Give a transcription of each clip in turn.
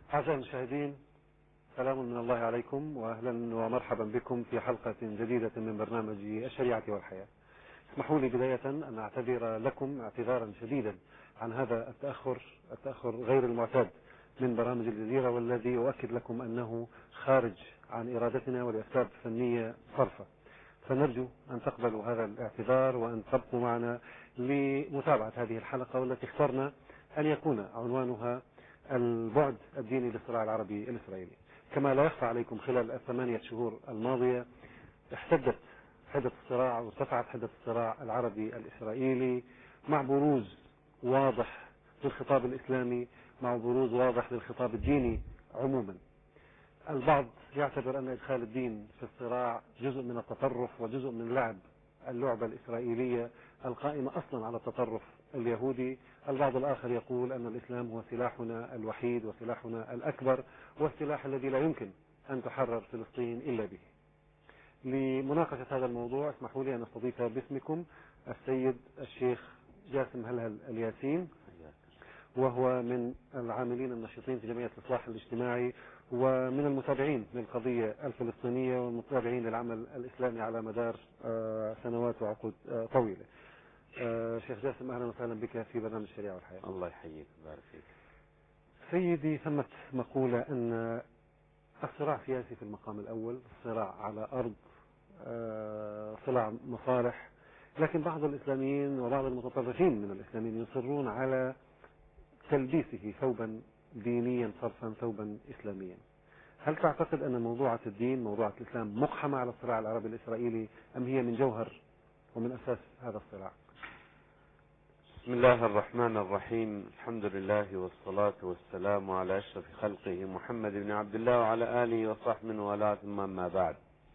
أعزائي المشاهدين، سلام من الله عليكم وأهلا ومرحبا بكم في حلقة جديدة من برنامج الشريعة والحياة. اسمحوا لي بداية أن أعتذر لكم اعتذارا شديدا عن هذا التأخر غير المعتاد من برامج الجزيرة، والذي أؤكد لكم أنه خارج عن إرادتنا ولأسباب فنية صرفة. فنرجو أن تقبلوا هذا الاعتذار وأن تبقوا معنا لمتابعة هذه الحلقة، والتي اخترنا أن يكون عنوانها البعد الديني للصراع العربي الإسرائيلي. كما لا يخفى عليكم، خلال ال8 شهور الماضية احتدت حدة الصراع وارتفعت حدة الصراع العربي الإسرائيلي، مع بروز واضح للخطاب الإسلامي، مع بروز واضح للخطاب الديني عموما. البعض يعتبر أن إدخال الدين في الصراع جزء من التطرف وجزء من لعب اللعبة الإسرائيلية القائمة أصلا على التطرف اليهودي. البعض الآخر يقول أن الإسلام هو سلاحنا الوحيد وسلاحنا الأكبر، والسلاح الذي لا يمكن أن تحرر فلسطين إلا به. لمناقشة هذا الموضوع اسمحوا لي أن أستضيف باسمكم السيد الشيخ جاسم هلهل الياسين، وهو من العاملين النشطين في جمعية الإصلاح الاجتماعي ومن المتابعين للقضية الفلسطينية والمتابعين للعمل الإسلامي على مدار سنوات وعقود طويلة. شيخ جاسم، أهلا وسهلا بك في برنامج الشريعة والحياة. الله يحييك ويبارك فيك. سيدي، ثمة مقولة أن الصراع سياسي في المقام الأول، صراع على أرض، صراع مصالح، لكن بعض الإسلاميين وبعض المتطرفين من الإسلاميين يصرون على تلبيسه ثوبا دينيا صرفا، ثوبا إسلاميا. هل تعتقد أن موضوعة الدين، موضوعة الإسلام، مقحمة على الصراع العربي الإسرائيلي، أم هي من جوهر ومن أساس هذا الصراع؟ بسم الله الرحمن الرحيم، الحمد لله والصلاة والسلام على أشرف خلقه محمد بن عبد الله وعلى آله وصحبه وآله، ثم أما بعد.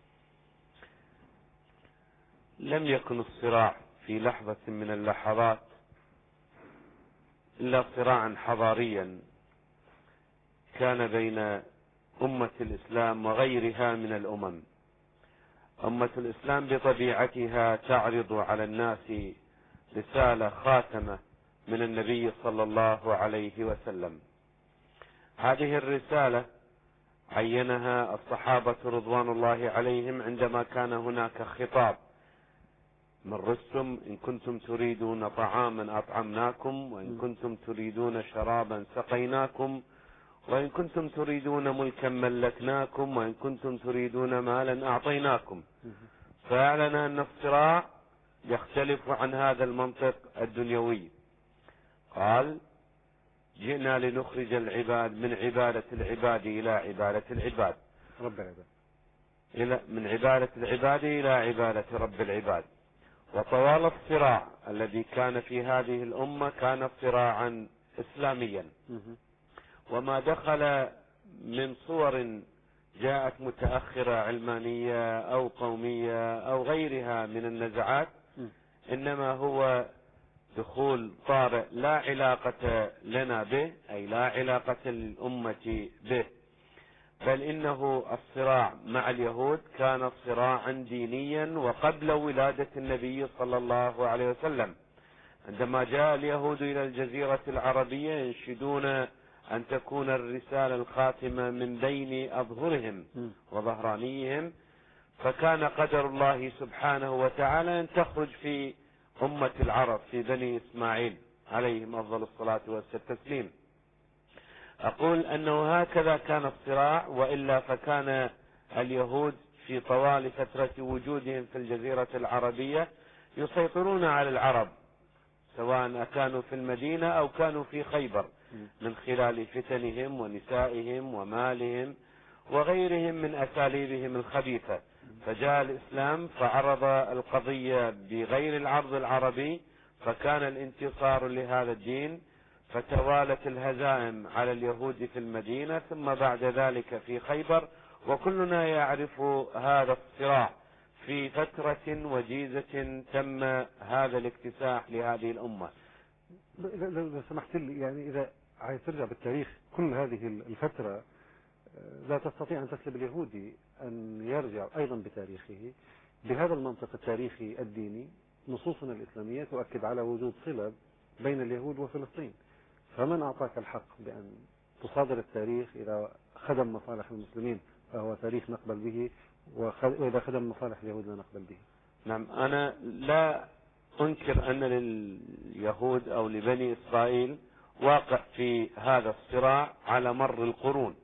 لم يكن الصراع في لحظة من اللحظات إلا صراعا حضاريا كان بين أمة الإسلام وغيرها من الأمم. أمة الإسلام بطبيعتها تعرض على الناس رسالة خاتمة من النبي صلى الله عليه وسلم. هذه الرسالة عينها الصحابة رضوان الله عليهم عندما كان هناك خطاب من رستم: إن كنتم تريدون طعاما أطعمناكم، وإن كنتم تريدون شرابا سقيناكم، وإن كنتم تريدون ملكا ملكناكم، وإن كنتم تريدون مالا أعطيناكم. فأعلن أن الصراع يختلف عن هذا المنطق الدنيوي. قال: جئنا لنخرج العباد من عبادة العباد إلى عبادة العباد، رب العباد، من عبادة العباد إلى عبادة رب العباد. وطوال الصراع الذي كان في هذه الأمة كان صراعا إسلاميا، وما دخل من صور جاءت متأخرة علمانية أو قومية أو غيرها من النزعات إنما هو دخول طارئ لا علاقة لنا به، أي لا علاقة للأمة به، بل إنه الصراع مع اليهود كان صراعا دينيا وقبل ولادة النبي صلى الله عليه وسلم. عندما جاء اليهود إلى الجزيرة العربية ينشدون أن تكون الرسالة الخاتمة من بين أظهرهم وظهرانيهم، فكان قدر الله سبحانه وتعالى أن تخرج في أمة العرب في بني إسماعيل عليهم أفضل الصلاة والتسليم. أقول أنه هكذا كان الصراع، وإلا فكان اليهود في طوال فترة وجودهم في الجزيرة العربية يسيطرون على العرب، سواء كانوا في المدينة أو كانوا في خيبر، من خلال فتنهم ونسائهم ومالهم وغيرهم من أساليبهم الخبيثة. فجاء الإسلام فعرض القضية بغير العرض العربي، فكان الانتصار لهذا الدين، فتوالت الهزائم على اليهود في المدينة ثم بعد ذلك في خيبر. وكلنا يعرف هذا الصراع في فترة وجيزة تم هذا الاكتساح لهذه الأمة. لو سمحت لي، يعني إذا عايز ترجع بالتاريخ كل هذه الفترة، لا تستطيع أن تسلب اليهودي أن يرجع أيضا بتاريخه بهذا المنطق التاريخي الديني. نصوصنا الإسلامية تؤكد على وجود صلة بين اليهود وفلسطين، فمن أعطاك الحق بأن تصادر التاريخ إذا خدم مصالح المسلمين فهو تاريخ نقبل به، وإذا خدم مصالح اليهود لا نقبل به. نعم، أنا لا أنكر أن لليهود أو لبني إسرائيل واقع في هذا الصراع على مر القرون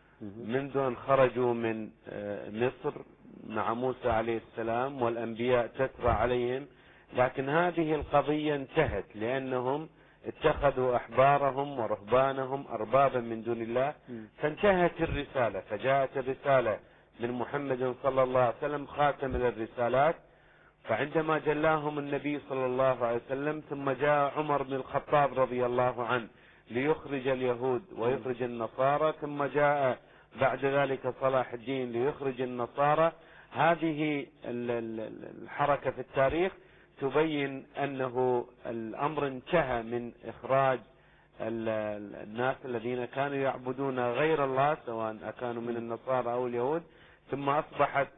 منذ أن خرجوا من مصر مع موسى عليه السلام والأنبياء تترى عليهم، لكن هذه القضية انتهت لأنهم اتخذوا أحبارهم ورهبانهم أربابا من دون الله، فانتهت الرسالة، فجاءت الرسالة من محمد صلى الله عليه وسلم خاتم الرسالات. فعندما جلاهم النبي صلى الله عليه وسلم ثم جاء عمر بن الخطاب رضي الله عنه ليخرج اليهود ويخرج النصارى، ثم جاء بعد ذلك صلاح الدين ليخرج النصارى. هذه الحركة في التاريخ تبين أنه الأمر انتهى من إخراج الناس الذين كانوا يعبدون غير الله سواء كانوا من النصارى أو اليهود، ثم أصبحت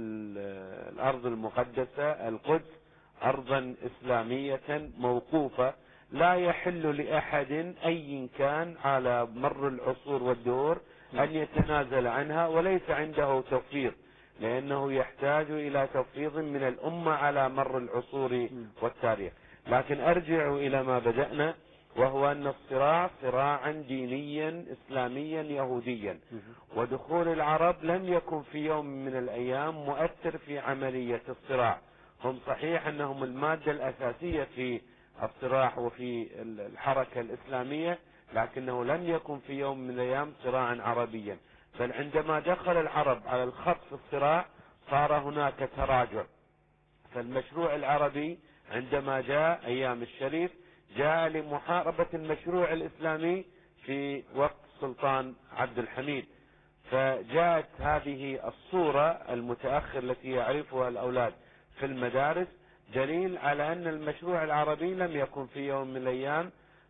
الأرض المقدسة القدس أرضا إسلامية موقوفة لا يحل لأحد أي كان على مر العصور والدهور أن يتنازل عنها، وليس عنده تفويض، لأنه يحتاج إلى تفويض من الأمة على مر العصور والتاريخ. لكن أرجع إلى ما بدأنا، وهو أن الصراع صراعا دينيا إسلاميا يهوديا، ودخول العرب لم يكن في يوم من الأيام مؤثر في عملية الصراع. هم صحيح أنهم المادة الأساسية في الصراع وفي الحركة الإسلامية، لكنه لم يكن في يوم من الأيام صراعا عربيا، بل عندما دخل العرب على الخط في الصراع صار هناك تراجع. فالمشروع العربي عندما جاء أيام الشريف جاء لمحاربة المشروع الإسلامي في وقت سلطان عبد الحميد، فجاءت هذه الصورة المتأخر التي يعرفها الأولاد في المدارس دليل على أن المشروع العربي لم يكن في يوم من الأيام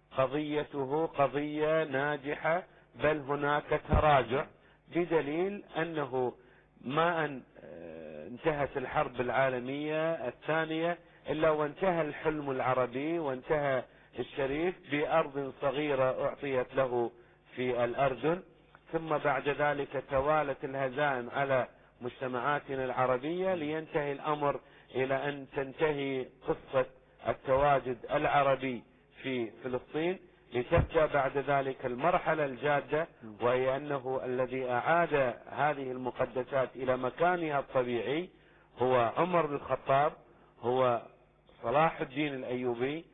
قضيته قضية ناجحة، بل هناك تراجع، بدليل أنه ما أن انتهت الحرب العالمية الثانية إلا وانتهى الحلم العربي وانتهى الشريف بأرض صغيرة أعطيت له في الأردن، ثم بعد ذلك توالت الهزائم على مجتمعاتنا العربية لينتهي الأمر إلى أن تنتهي قصة التواجد العربي في فلسطين، لتبدأ بعد ذلك المرحلة الجادة، وهي أنه الذي أعاد هذه المقدسات إلى مكانها الطبيعي هو عمر بن الخطاب، هو صلاح الدين الأيوبي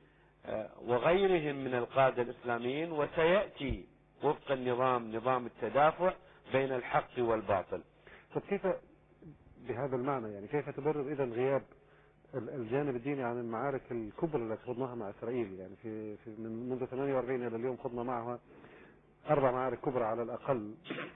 وغيرهم من القادة الإسلاميين، وسيأتي وفق نظام التدافع بين الحق والباطل. فكيف بهذا المعنى يعني كيف تبرر إذا غياب الجانب الديني عن المعارك الكبرى التي خضناها مع إسرائيل؟ يعني في منذ 48 إلى اليوم خضنا معها 4 معارك كبرى على الأقل،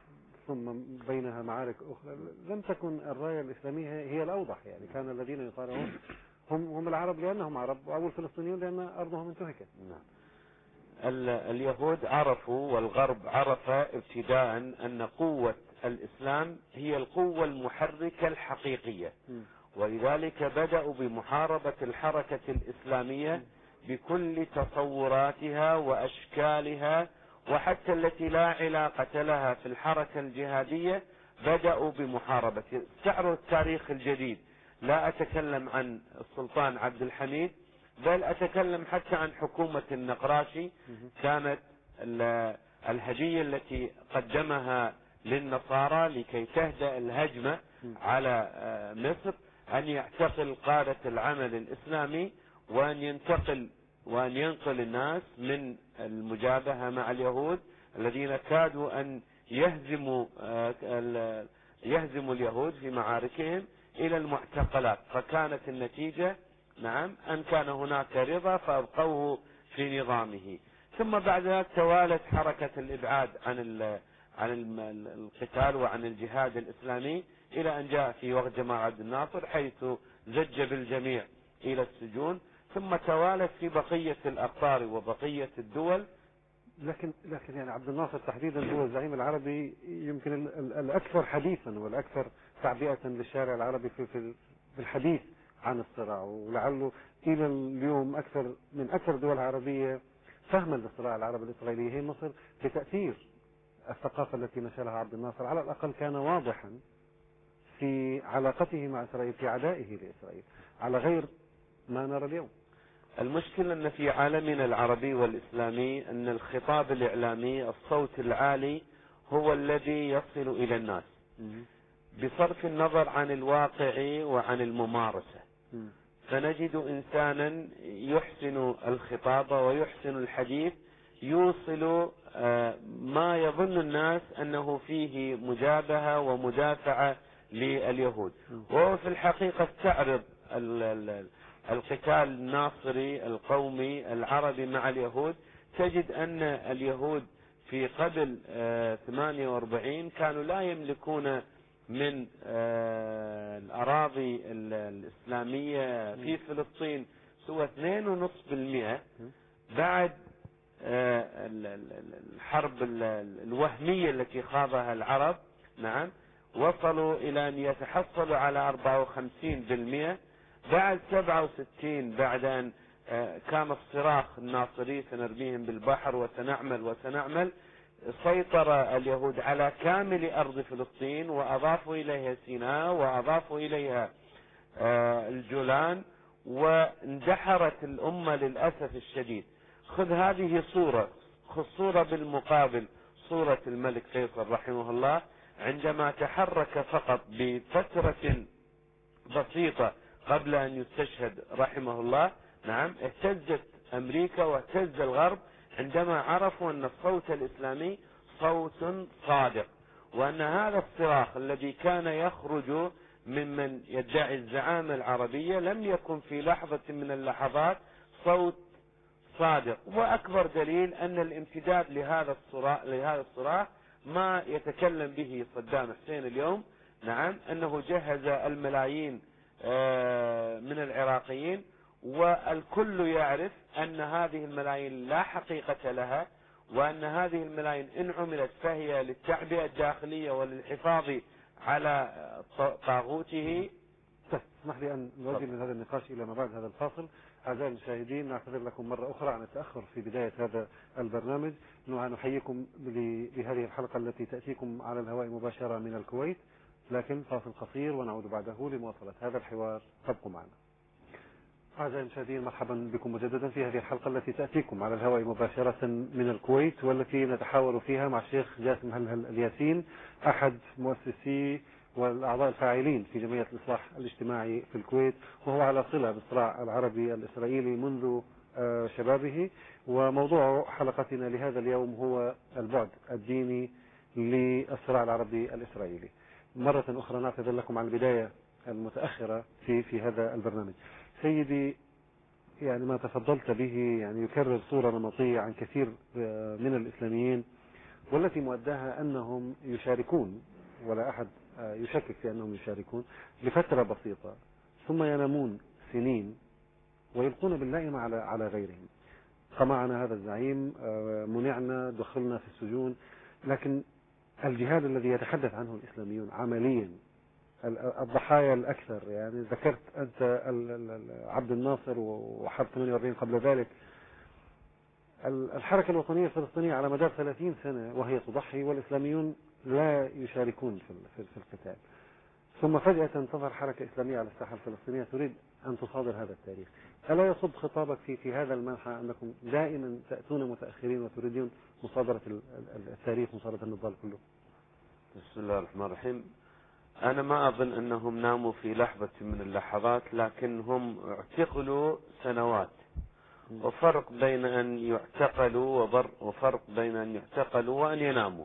ثم بينها معارك أخرى لم تكن الراية الإسلامية هي الأوضح. يعني كان الذين يصارعون هم العرب لأنهم عرب، أو الفلسطينيون لأن أرضهم انتهكت. نعم. اليهود عرفوا والغرب عرف ابتداء أن قوة الإسلام هي القوة المحركة الحقيقية، ولذلك بدأوا بمحاربة الحركة الإسلامية بكل تصوراتها وأشكالها، وحتى التي لا علاقة لها في الحركة الجهادية بدأوا بمحاربة. استعرضوا التاريخ الجديد، لا أتكلم عن السلطان عبد الحميد، بل أتكلم حتى عن حكومة النقراشي. كانت الهدية التي قدمها للنصارى لكي تهدأ الهجمة على مصر أن يعتقل قادة العمل الإسلامي وأن ينقل الناس من المجابهة مع اليهود الذين كادوا أن يهزموا اليهود في معاركهم إلى المعتقلات. فكانت النتيجة نعم أن كان هناك رضا فأبقوه في نظامه. ثم بعد ذلك توالت حركة الإبعاد عن القتال وعن الجهاد الإسلامي إلى أن جاء في وقت جمال عبد الناصر حيث زج بالجميع إلى السجون، ثم توالت في بقية الأقطار وبقية الدول. لكن يعني عبد الناصر تحديدا هو الزعيم العربي يمكن الأكثر حديثا والأكثر تعبئة للشارع العربي في الحديث عن الصراع، ولعله إلى اليوم أكثر من أكثر الدول العربية فهما للصراع العربي الإسرائيلي هي مصر بتأثير الثقافة التي نشرها عبد الناصر على الأقل كان واضحا في علاقته مع إسرائيل، في عدائه لإسرائيل، على غير ما نرى اليوم. المشكلة أن في عالمنا العربي والإسلامي أن الخطاب الإعلامي، الصوت العالي هو الذي يصل إلى الناس بصرف النظر عن الواقع وعن الممارسة. فنجد إنسانا يحسن الخطاب ويحسن الحديث، يوصل ما يظن الناس أنه فيه مجابهة ومدافعة لليهود، وهو في الحقيقة استعرض القتال الناصري القومي العربي مع اليهود، تجد أن اليهود في قبل 48 كانوا لا يملكون من الأراضي الإسلامية في فلسطين سوى 2.5%. بعد الحرب الوهمية التي خاضها العرب، نعم، وصلوا إلى أن يتحصلوا على 54%. بعد 67، بعد أن كان الصراخ الناصري سنرميهم بالبحر وسنعمل، سيطر اليهود على كامل أرض فلسطين، وأضافوا إليها سيناء، وأضافوا إليها الجولان، واندحرت الأمة للأسف الشديد. خذ هذه صورة، خذ صورة بالمقابل، صورة الملك فيصل رحمه الله عندما تحرك فقط بفترة بسيطة قبل أن يستشهد رحمه الله، نعم، اهتزت أمريكا واهتز الغرب عندما عرفوا أن الصوت الإسلامي صوت صادق، وأن هذا الصراخ الذي كان يخرج ممن يدعي الزعامة العربية لم يكن في لحظة من اللحظات صوت صادق. وأكبر دليل أن الامتداد لهذا الصراخ ما يتكلم به صدام حسين اليوم، نعم، أنه جهز الملايين من العراقيين، والكل يعرف أن هذه الملايين لا حقيقة لها، وأن هذه الملايين إن عملت فهي للتعبئة الداخلية وللحفاظ على طاغوته. اسمح لي أن نواجه من هذا النقاش إلى ما بعد هذا الفاصل. أعزائي المشاهدين، نعتذر لكم مرة أخرى عن التأخر في بداية هذا البرنامج. نحييكم بهذه الحلقة التي تأتيكم على الهواء مباشرة من الكويت، لكن فاصل قصير ونعود بعده لمواصلة هذا الحوار. تبقوا معنا. أعزائي المشاهدين، مرحبا بكم مجددا في هذه الحلقة التي تأتيكم على الهواء مباشرة من الكويت، والتي نتحاور فيها مع الشيخ جاسم هلهل الياسين، أحد مؤسسي والأعضاء الفاعلين في جمعية الإصلاح الاجتماعي في الكويت، وهو على صلة بالصراع العربي الإسرائيلي منذ شبابه. وموضوع حلقتنا لهذا اليوم هو البعد الديني للصراع العربي الإسرائيلي. مرة أخرى نعتذر لكم عن البداية المتأخرة في هذا البرنامج. سيدي، يعني ما تفضلت به يعني يكرر صورة نمطية عن كثير من الإسلاميين، والتي مؤداها أنهم يشاركون، ولا أحد يشكك في أنهم يشاركون لفترة بسيطة، ثم ينامون سنين ويلقون باللائمة على غيرهم. قمعنا هذا الزعيم، منعنا، دخلنا في السجون. لكن الجهاد الذي يتحدث عنه الإسلاميون عمليا، الضحايا الأكثر، يعني ذكرت أنت عبد الناصر وحرب 48 قبل ذلك، الحركة الوطنية الفلسطينية على مدار 30 سنة وهي تضحي، والإسلاميون لا يشاركون في القتال. ثم فجأة تظهر حركة إسلامية على الساحة الفلسطينية تريد أن تصادر هذا التاريخ. ألا يصب خطابك في هذا المنحى أنكم دائما تأتون متأخرين وتريدون مصادرة التاريخ، مصادرة النضال كله؟ بسم الله الرحمن الرحيم. أنا ما أظن أنهم ناموا في لحظة من اللحظات، لكنهم اعتقلوا سنوات، وفرق بين أن يعتقلوا وفرق بين أن يعتقلوا وأن يناموا.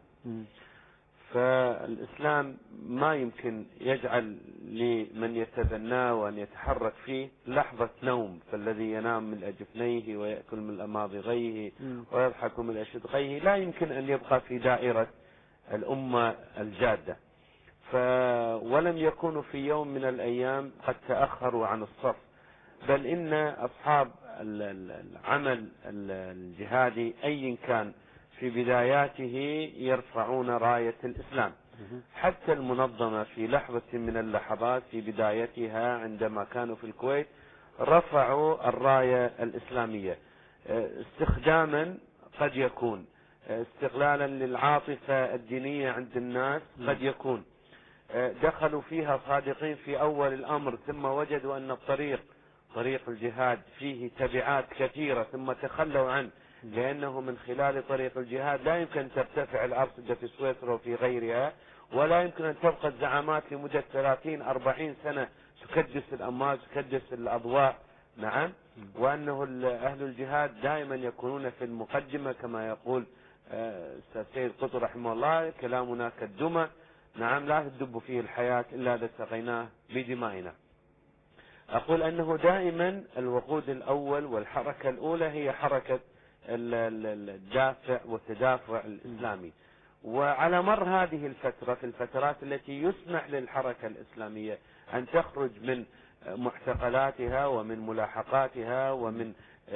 فالإسلام ما يمكن يجعل لمن يتبناه وأن يتحرك فيه لحظة نوم، فالذي ينام من أجفنيه ويأكل من أماضغيه ويضحك من أشدقيه لا يمكن أن يبقى في دائرة الأمة الجادة. ولم يكونوا في يوم من الأيام قد تأخروا عن الصف، بل إن أصحاب العمل الجهادي أي كان في بداياته يرفعون راية الإسلام. حتى المنظمة في لحظة من اللحظات في بدايتها عندما كانوا في الكويت رفعوا الراية الإسلامية، استخداما قد يكون استغلالا للعاطفة الدينية عند الناس، قد يكون دخلوا فيها صادقين في أول الأمر، ثم وجدوا أن طريق الجهاد فيه تبعات كثيرة ثم تخلوا عنه، لأنه من خلال طريق الجهاد لا يمكن أن ترتفع الأرصدة في سويسرا وفي غيرها، ولا يمكن أن تبقى الزعامات لمدة 30-40 سنة تكدس الأمواج تكدس الأضواء. نعم. وأنه أهل الجهاد دائما يكونون في المقدمة كما يقول السيد قطب رحمه الله: كلامنا كالدمى، نعم، لا تدب فيه الحياة إلا إذا سقيناه بدمائنا. أقول أنه دائما الوقود الأول والحركة الأولى هي حركة الدافع والتدافع الإسلامي. وعلى مر هذه الفترة، في الفترات التي يسمح للحركة الإسلامية أن تخرج من معتقلاتها ومن ملاحقاتها ومن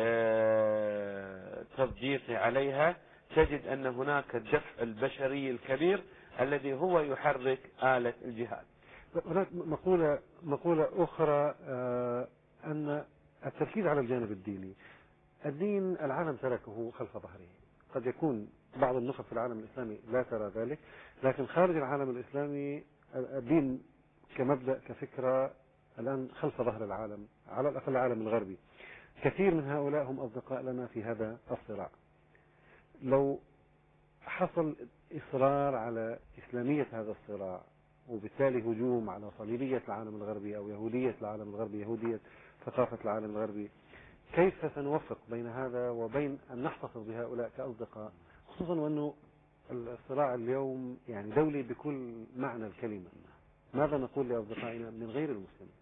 تضييق عليها، تجد أن هناك الدفع البشري الكبير الذي هو يحرك آلة الجهاد. هناك مقولة أخرى أن التركيز على الجانب الديني، الدين العالم تركه خلف ظهره. قد يكون بعض النخب في العالم الإسلامي لا ترى ذلك، لكن خارج العالم الإسلامي الدين كمبدأ كفكرة الآن خلف ظهر العالم، على الأقل العالم الغربي. كثير من هؤلاء هم أصدقاء لنا في هذا الصراع. لو حصل إصرار على إسلامية هذا الصراع، وبالتالي هجوم على صليبية العالم الغربي أو يهودية العالم الغربي، يهودية ثقافة العالم الغربي، كيف سنوفق بين هذا وبين أن نحتفظ بهؤلاء كأصدقاء، خصوصا وأنه الصراع اليوم يعني دولي بكل معنى الكلمة؟ ماذا نقول لأصدقائنا من غير المسلمين؟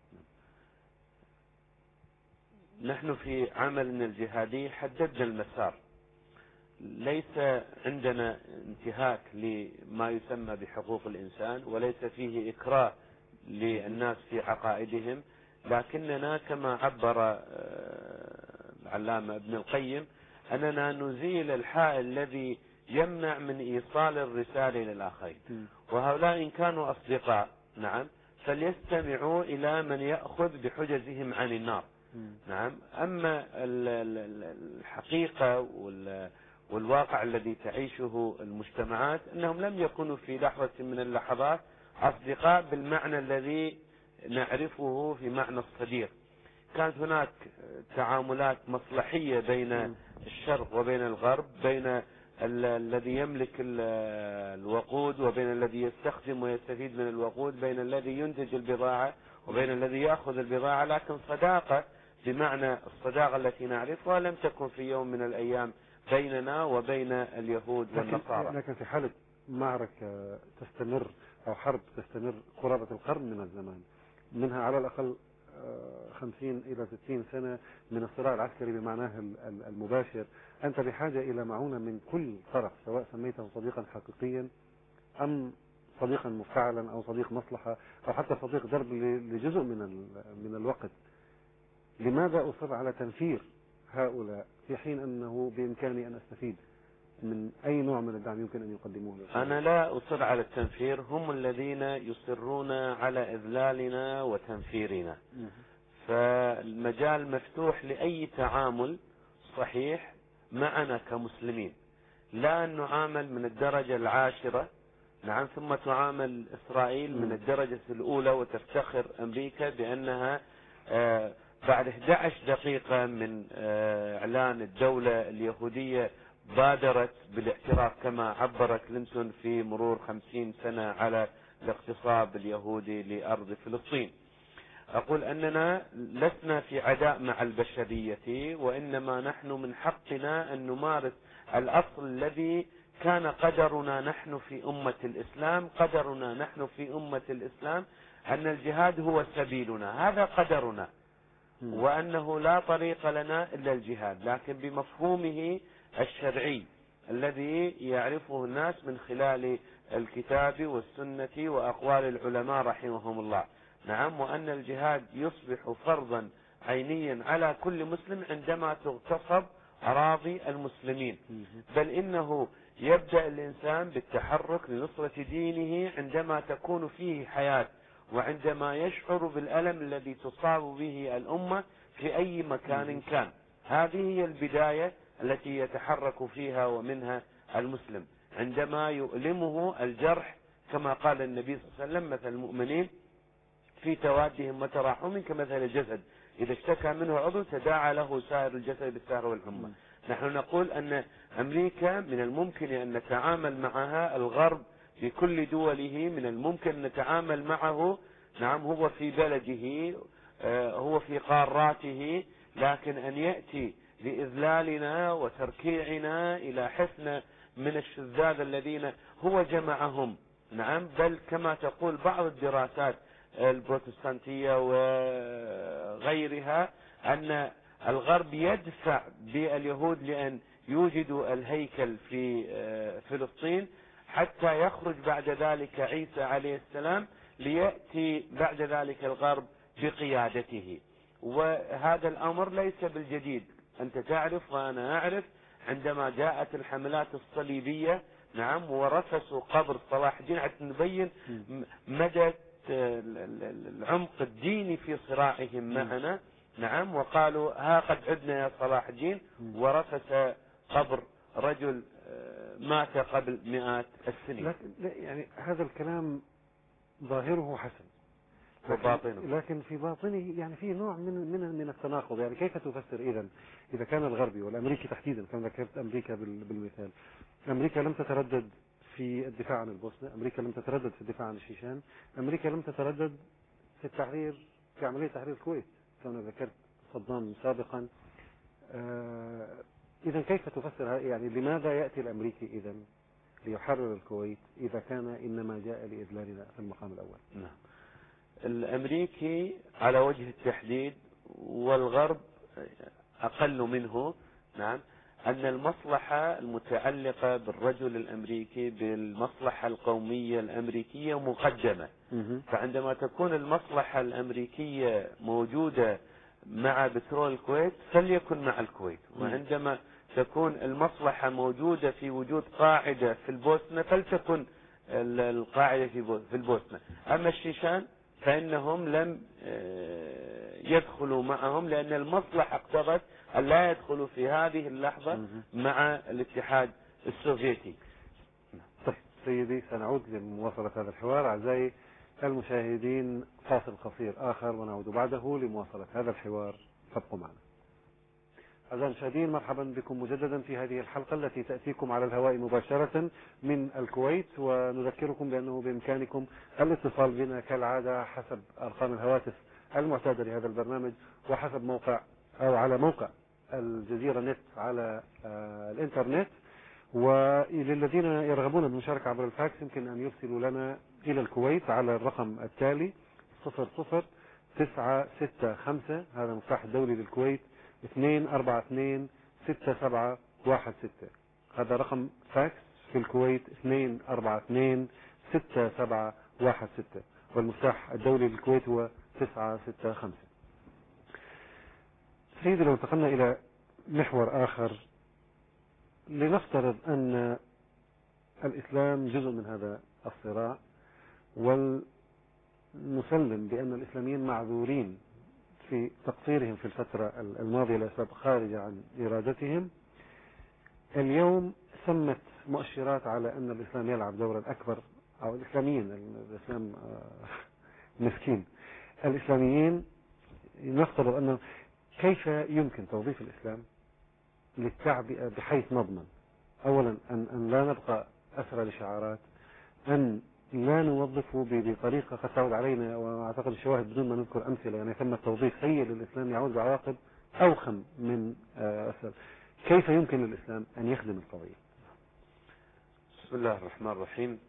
نحن في عملنا الجهادي حددنا المسار، ليس عندنا انتهاك لما يسمى بحقوق الإنسان، وليس فيه إكراه للناس في عقائدهم، لكننا كما عبر العلامة ابن القيم أننا نزيل الحائل الذي يمنع من إيصال الرسالة للآخرين. وهؤلاء إن كانوا أصدقاء، نعم، فليستمعوا إلى من يأخذ بحجزهم عن النار. نعم. أما الحقيقة والواقع الذي تعيشه المجتمعات أنهم لم يكونوا في لحظة من اللحظات أصدقاء بالمعنى الذي نعرفه في معنى الصديق. كانت هناك تعاملات مصلحية بين الشرق وبين الغرب، بين الذي يملك الوقود وبين الذي يستخدم ويستفيد من الوقود، بين الذي ينتج البضاعة وبين الذي يأخذ البضاعة، لكن صداقة بمعنى الصداقة التي نعرفها لم تكن في يوم من الأيام بيننا وبين اليهود والنصارى. لكن في حالة معركة تستمر أو حرب تستمر قرابة القرن من الزمان، منها على الأقل 50 إلى 60 سنة من الصراع العسكري بمعناه المباشر، أنت بحاجة إلى معونة من كل طرف، سواء سميته صديقا حقيقيا أم صديقا مفتعلا أو صديق مصلحة أو حتى صديق درب لجزء من الوقت. لماذا أصر على تنفير هؤلاء في حين أنه بإمكاني أن أستفيد من أي نوع من الدعم يمكن أن يقدموه لي؟ أنا لا أصر على التنفير، هم الذين يصرون على إذلالنا وتنفيرنا. فالمجال مفتوح لأي تعامل صحيح معنا كمسلمين، لا أن نعامل من الدرجة العاشرة، نعم، ثم تعامل إسرائيل من الدرجة الأولى وتفتخر أمريكا بأنها بعد 11 دقيقة من إعلان الدولة اليهودية بادرت بالاعتراف كما عبر كلينتون في مرور 50 سنة على الاغتصاب اليهودي لأرض فلسطين. أقول أننا لسنا في عداء مع البشرية، وإنما نحن من حقنا أن نمارس الأصل الذي كان قدرنا نحن في أمة الإسلام. قدرنا نحن في أمة الإسلام أن الجهاد هو سبيلنا، هذا قدرنا، وأنه لا طريق لنا إلا الجهاد، لكن بمفهومه الشرعي الذي يعرفه الناس من خلال الكتاب والسنة وأقوال العلماء رحمهم الله. نعم. وأن الجهاد يصبح فرضا عينيا على كل مسلم عندما تغتصب أراضي المسلمين، بل إنه يبدأ الإنسان بالتحرك لنصرة دينه عندما تكون فيه حياة، وعندما يشعر بالألم الذي تصاب به الأمة في أي مكان كان. هذه هي البداية التي يتحرك فيها ومنها المسلم عندما يؤلمه الجرح، كما قال النبي صلى الله عليه وسلم: مثل المؤمنين في توادهم وتراحمهم كمثل الجسد إذا اشتكى منه عضو تداعى له سائر الجسد بالسهر والحمى. نحن نقول أن أمريكا من الممكن أن نتعامل معها، الغرب بكل دوله من الممكن أن نتعامل معه، نعم، هو في بلده، هو في قاراته، لكن أن يأتي لإذلالنا وتركيعنا إلى حفنة من الشذاذ الذين هو جمعهم، نعم، بل كما تقول بعض الدراسات البروتستانتية وغيرها أن الغرب يدفع باليهود لأن يوجدوا الهيكل في فلسطين حتى يخرج بعد ذلك عيسى عليه السلام ليأتي بعد ذلك الغرب بقيادته. وهذا الأمر ليس بالجديد، أنت تعرف وأنا أعرف عندما جاءت الحملات الصليبية، نعم، ورفسوا قبر صلاح الدين حتى نبين مدى العمق الديني في صراعهم معنا، نعم، وقالوا: ها قد عدنا يا صلاح الدين، ورفس قبر رجل مات قبل مئات السنين. يعني هذا الكلام ظاهره حسن، لكن في باطنه يعني في نوع من التناقض. يعني كيف تفسر إذا كان الغربي والأمريكي تحديدا، كما ذكرت أمريكا بالمثال، أمريكا لم تتردد في الدفاع عن البوسنة، أمريكا لم تتردد في الدفاع عن الشيشان، أمريكا لم تتردد في عملية تحرير الكويت كما ذكرت صدام سابقا. إذا كيف تفسر، يعني لماذا يأتي الأمريكي إذا ليحرر الكويت إذا كان إنما جاء لإذلالنا في المقام الأول؟ نعم، الأمريكي على وجه التحديد والغرب أقل منه، نعم، أن المصلحة المتعلقة بالرجل الأمريكي بالمصلحة القومية الأمريكية مقدمة. فعندما تكون المصلحة الأمريكية موجودة مع بترول الكويت فليكن مع الكويت، وعندما تكون المصلحة موجودة في وجود قاعدة في البوسنة فلتكن القاعدة في البوسنة. أما الشيشان فإنهم لم يدخلوا معهم لأن المصلحة اقتضت أن لا يدخلوا في هذه اللحظة مع الاتحاد السوفيتي. طيب سيدي، سنعود لمواصلة هذا الحوار. أعزائي المشاهدين، فاصل قصير آخر ونعود بعده لمواصلة هذا الحوار، فابقوا معنا. أعزائي المشاهدين، مرحبا بكم مجددا في هذه الحلقة التي تأتيكم على الهواء مباشرة من الكويت، ونذكركم بأنه بإمكانكم الاتصال بنا كالعادة حسب أرقام الهواتف المعتادة لهذا البرنامج، وحسب موقع أو على موقع الجزيرة نت على الإنترنت. وللذين يرغبون بالمشاركة عبر الفاكس يمكن أن يرسلوا لنا إلى الكويت على الرقم التالي 00965، هذا مفتاح الدولي للكويت، 2426716. هذا رقم فاكس في الكويت 2426716، والمفتاح الدولي للكويت هو 965. سيدي، لو انتقلنا إلى محور آخر، لنفترض أن الإسلام جزء من هذا الصراع، ونسلم بأن الإسلاميين معذورين في تقصيرهم في الفترة الماضية لأسباب خارجة عن إرادتهم. اليوم ثمت مؤشرات على أن الإسلام يلعب دورا أكبر، أو الإسلاميين، الإسلام مسكين، الإسلاميين نفترض أنه كيف يمكن توظيف الإسلام للتعبئة بحيث نضمن أولا أن لا نبقى أسرى لشعارات، أن لا نوظفه بطريقة قد تعود علينا، وأعتقد الشواهد بدون ما نذكر أمثلة، يعني ثم توظيف سيء للإسلام يعود بعواقب أوخم من أسر. كيف يمكن للإسلام أن يخدم القضية؟ بسم الله الرحمن الرحيم.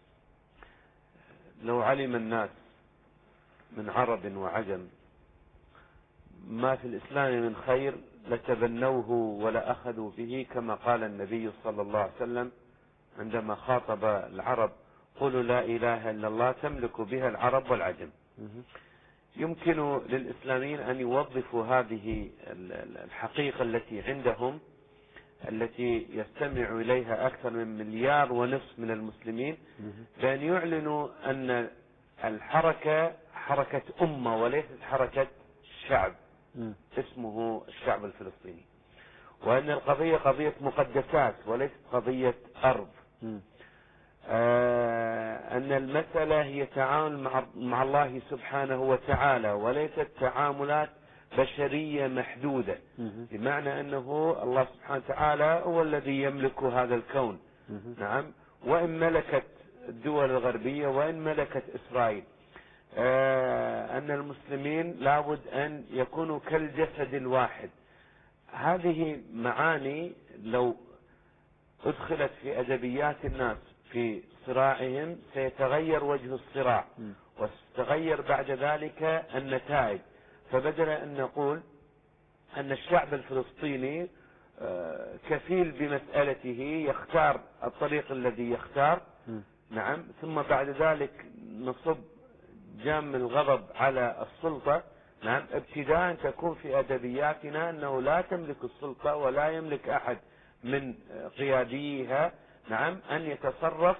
لو علم الناس من عرب وعجم ما في الإسلام من خير لتبنوه ولا أخذوا به، كما قال النبي صلى الله عليه وسلم عندما خاطب العرب: قولوا لا إله إلا الله تملك بها العرب والعجم. يمكن للإسلاميين أن يوظفوا هذه الحقيقة التي عندهم، التي يستمع إليها أكثر من 1.5 مليار من المسلمين، بأن يعلنوا أن الحركة حركة أمة وليست حركة شعب اسمه الشعب الفلسطيني. وأن القضية قضية مقدسات وليست قضية أرض. أن المسألة هي تعامل مع الله سبحانه وتعالى وليست تعاملات بشرية محدودة، بمعنى أنه الله سبحانه وتعالى هو الذي يملك هذا الكون. نعم. وإن ملكت الدول الغربية وإن ملكت إسرائيل، أن المسلمين لابد أن يكونوا كالجسد الواحد. هذه معاني لو أدخلت في أدبيات الناس في صراعهم سيتغير وجه الصراع وستتغير بعد ذلك النتائج. فبدل أن نقول أن الشعب الفلسطيني كفيل بمسألته، يختار الطريق الذي يختار، نعم، ثم بعد ذلك نصب جام الغضب على السلطة، نعم، ابتداء تكون في أدبياتنا أنه لا تملك السلطة ولا يملك أحد من قياديها، نعم، أن يتصرف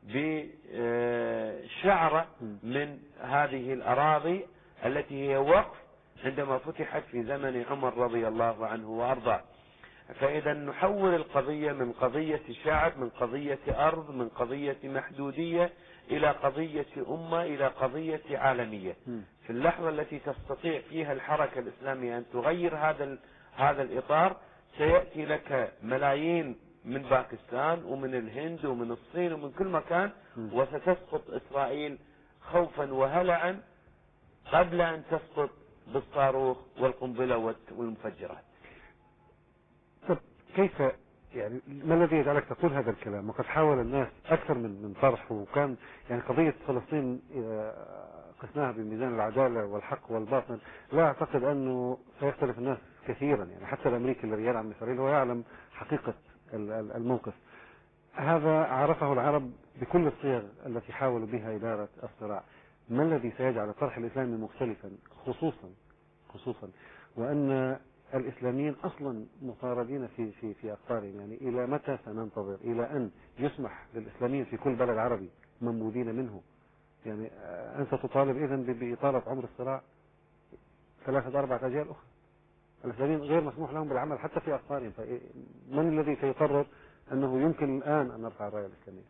بشعرة من هذه الأراضي التي هي وقف عندما فتحت في زمن عمر رضي الله عنه وأرضاه. فإذا نحول القضية من قضية شعب، من قضية أرض، من قضية محدودية، إلى قضية أمة، إلى قضية عالمية. في اللحظة التي تستطيع فيها الحركة الإسلامية أن تغير هذا الإطار، سيأتي لك ملايين من باكستان ومن الهند ومن الصين ومن كل مكان، وستسقط إسرائيل خوفا وهلعا قبل أن تسقط بالصاروخ والقنبلة والمفجرات. طب كيف يعني ما الذي يجعلك تقول هذا الكلام؟ وقد حاول الناس أكثر من طرح، وكان يعني قضية فلسطين قسناها بميزان العدالة والحق والباطل. لا أعتقد أنه سيختلف الناس كثيرا، يعني حتى الأمريكي الذي يدعم إسرائيل هو يعلم حقيقة الموقف. هذا عرفه العرب بكل الصيغ التي حاولوا بها إدارة الصراع. ما الذي سيجعل الطرح الإسلامي مختلفا، خصوصا وأن الإسلاميين أصلا مطاردين في أقطارهم؟ يعني إلى متى سننتظر؟ إلى أن يسمح للإسلاميين في كل بلد عربي منبوذين منه؟ يعني أنت تطالب إذن بإطالة عمر الصراع 3-4 أجيال أخرى. الإسلاميين غير مسموح لهم بالعمل حتى في أقطارهم. من الذي سيقرر أنه يمكن الآن أن نرفع الراية الإسلامية؟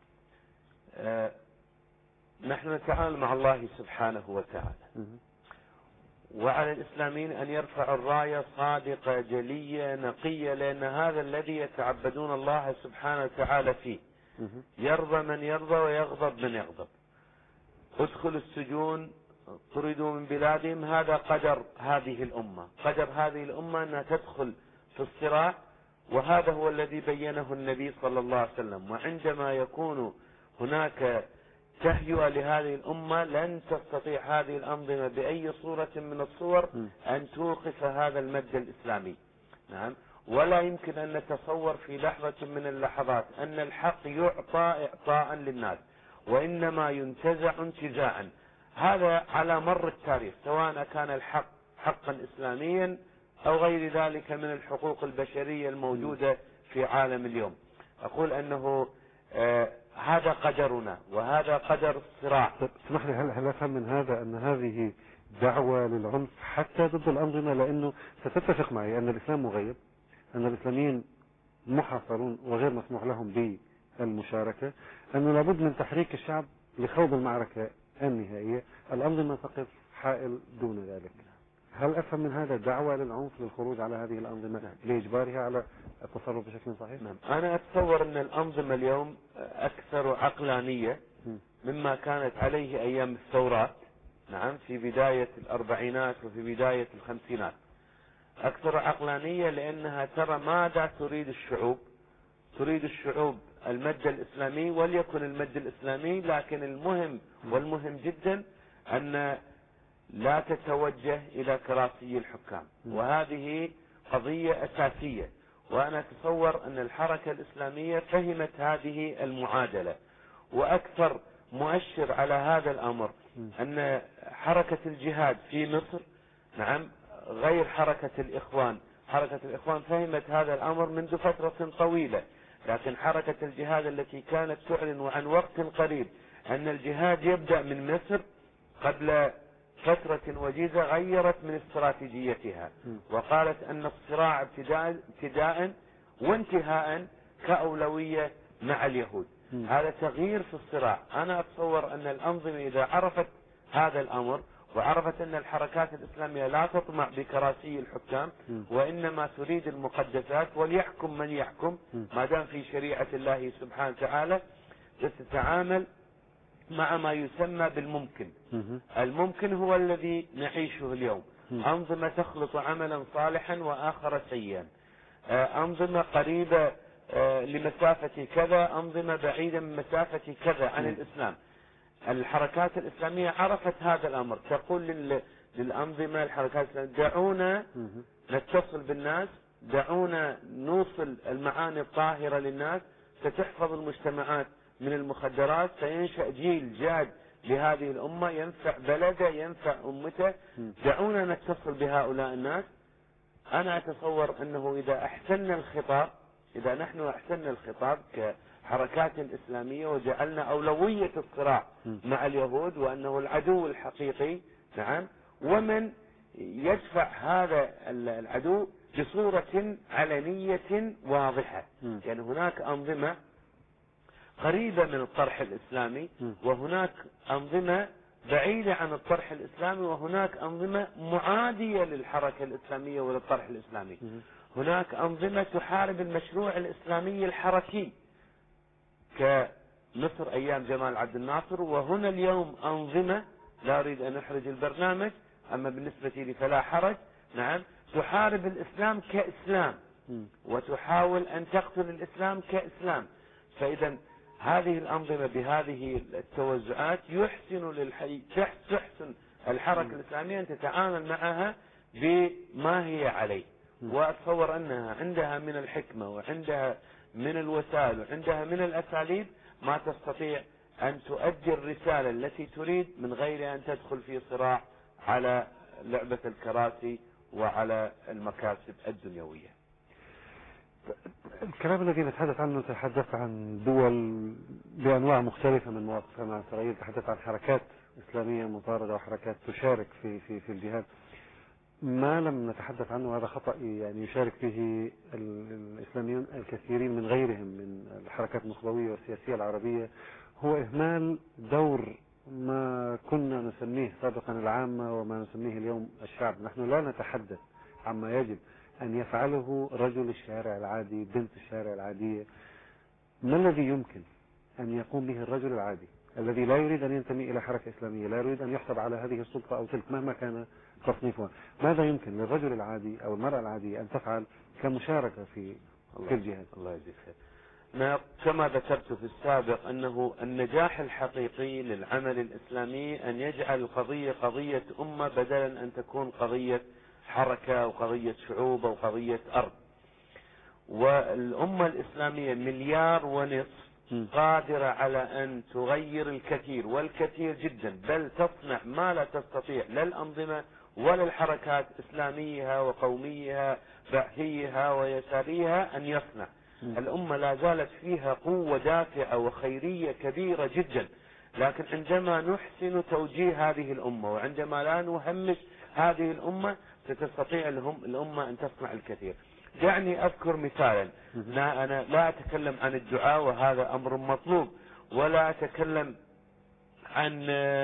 نحن نتعامل مع الله سبحانه وتعالى، وعلى الإسلاميين أن يرفعوا الراية صادقة جلية نقية، لأن هذا الذي يتعبدون الله سبحانه وتعالى فيه. يرضى من يرضى ويغضب من يغضب. ادخلوا السجون، طردوا من بلادهم، هذا قدر هذه الأمة. قدر هذه الأمة أنها تدخل في الصراع، وهذا هو الذي بينه النبي صلى الله عليه وسلم. وعندما يكون هناك تهيئة لهذه الأمة، لن تستطيع هذه الأنظمة بأي صورة من الصور أن توقف هذا المد الإسلامي. نعم. ولا يمكن أن نتصور في لحظة من اللحظات أن الحق يعطى إعطاء للناس، وإنما ينتزع انتزاعا. هذا على مر التاريخ، سواء كان الحق حقا إسلاميا أو غير ذلك من الحقوق البشرية الموجودة في عالم اليوم. أقول أنه هذا قدرنا وهذا قدر الصراع. اسمح لي، هل أفهم من هذا أن هذه دعوة للعنف حتى ضد الأنظمة؟ لأنه ستتفق معي أن الإسلام مغيب، أن الإسلاميين محاصرون وغير مسموح لهم بالمشاركة، أنه لابد من تحريك الشعب لخوض المعركة النهائية. الأنظمة تقف حائل دون ذلك. هل أفهم من هذا دعوة للعنف للخروج على هذه الأنظمة لإجبارها على التصرف بشكل صحيح؟ نعم. أنا أتصور أن الأنظمة اليوم أكثر عقلانية مما كانت عليه أيام الثورات. نعم. في بداية الأربعينات وفي بداية الخمسينات أكثر عقلانية، لأنها ترى ماذا تريد الشعوب. تريد الشعوب المد الإسلامي، وليكن المد الإسلامي، لكن المهم والمهم جدا أن لا تتوجه إلى كراسي الحكام، وهذه قضية أساسية. وأنا أتصور أن الحركة الإسلامية فهمت هذه المعادلة. وأكثر مؤشر على هذا الأمر أن حركة الجهاد في مصر، نعم، غير حركة الإخوان. حركة الإخوان فهمت هذا الأمر منذ فترة طويلة، لكن حركة الجهاد التي كانت تعلن عن وقت قريب أن الجهاد يبدأ من مصر قبل فترة وجيزة غيرت من استراتيجيتها، وقالت أن الصراع ابتداء وانتهاء كأولوية مع اليهود. هذا تغيير في الصراع. أنا أتصور أن الأنظمة إذا عرفت هذا الأمر وعرفت أن الحركات الإسلامية لا تطمع بكراسي الحكام وإنما تريد المقدسات، وليحكم من يحكم ما دام في شريعة الله سبحانه وتعالى، تتعامل مع ما يسمى بالممكن. الممكن هو الذي نعيشه اليوم، أنظمة تخلط عملا صالحا وآخر سيئا، أنظمة قريبة لمسافة كذا، أنظمة بعيدة من مسافة كذا عن الإسلام. الحركات الإسلامية عرفت هذا الأمر، تقول للأنظمة الحركات الإسلامية دعونا نتصل بالناس، دعونا نوصل المعاني الطاهرة للناس، ستحفظ المجتمعات من المخدرات، سينشأ جيل جاد لهذه الأمة ينفع بلده ينفع أمته، دعونا نتصل بهؤلاء الناس. أنا أتصور أنه إذا أحسننا الخطاب، إذا نحن أحسننا الخطاب كحركات إسلامية وجعلنا أولوية الصراع مع اليهود وأنه العدو الحقيقي، نعم، ومن يدفع هذا العدو بصورة علنية واضحة. يعني هناك أنظمة قريبة من الطرح الإسلامي، وهناك أنظمة بعيدة عن الطرح الإسلامي، وهناك أنظمة معادية للحركة الإسلامية وللطرح الإسلامي. هناك أنظمة تحارب المشروع الإسلامي الحركي كمصر أيام جمال عبد الناصر، وهنا اليوم أنظمة، لا أريد أن أحرج البرنامج أما بالنسبة لي فلا حرج، نعم، تحارب الإسلام كإسلام وتحاول أن تقتل الإسلام كإسلام. فإذا هذه الأنظمة بهذه التوزعات تحسن الحركة الإسلامية أن تتعامل معها بما هي عليه، وأتصور أنها عندها من الحكمة وعندها من الوسائل وعندها من الأساليب ما تستطيع أن تؤدي الرسالة التي تريد من غير أن تدخل في صراع على لعبة الكراسي وعلى المكاسب الدنيوية. الكلام الذي نتحدث عنه تحدث عن دول بأنواع مختلفة من مواقفها مع إسرائيل، تحدث عن حركات إسلامية مطاردة وحركات تشارك في الجهاد. ما لم نتحدث عنه هذا خطأ، يعني يشارك فيه الإسلاميون الكثيرين من غيرهم من الحركات النخبوية والسياسية العربية، هو إهمال دور ما كنا نسميه سابقا العامة وما نسميه اليوم الشعب. نحن لا نتحدث عما يجب أن يفعله رجل الشارع العادي، بنت الشارع العادية. ما الذي يمكن أن يقوم به الرجل العادي الذي لا يريد أن ينتمي إلى حركة إسلامية، لا يريد أن يحسب على هذه السلطة أو تلك مهما كان تصنيفها؟ ماذا يمكن للرجل العادي أو المرأة العادية أن تفعل كمشاركة في الجهاد؟ الله يجزيك خير. كما ذكرت في السابق أنه النجاح الحقيقي للعمل الإسلامي أن يجعل القضية قضية أمة بدلا أن تكون قضية حركة أو قضية شعوب أو قضية أرض. والأمة الإسلامية 1.5 مليار قادرة على أن تغير الكثير والكثير جدا، بل تصنع ما لا تستطيع لا الأنظمة ولا الحركات إسلاميها وقوميها بعثيها ويساريها أن يصنع. الأمة لا زالت فيها قوة دافعة وخيرية كبيرة جدا، لكن عندما نحسن توجيه هذه الأمة وعندما لا نهمش هذه الأمة ستستطيع الأمة أن تصنع الكثير. دعني أذكر مثالا. أنا لا أتكلم عن الدعاء وهذا أمر مطلوب، ولا أتكلم عن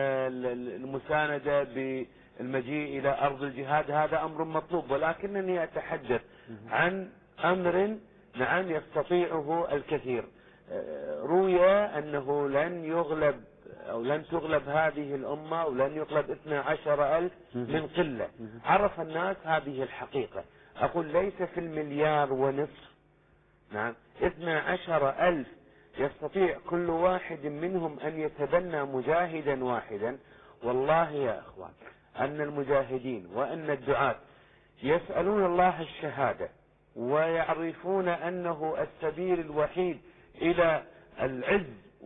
المساندة بالمجيء إلى أرض الجهاد، هذا أمر مطلوب، ولكنني أتحدث عن أمر نعم يستطيعه الكثير. روي أنه لن يغلب أو لن تغلب هذه الأمة أو لن يغلب 12,000 من قلة. عرف الناس هذه الحقيقة. أقول ليس في 1.5 مليار، نعم 12,000 يستطيع كل واحد منهم أن يتبنى مجاهدا واحدا. والله يا أخوان أن المجاهدين وأن الدعاة يسألون الله الشهادة ويعرفون أنه السبيل الوحيد إلى العز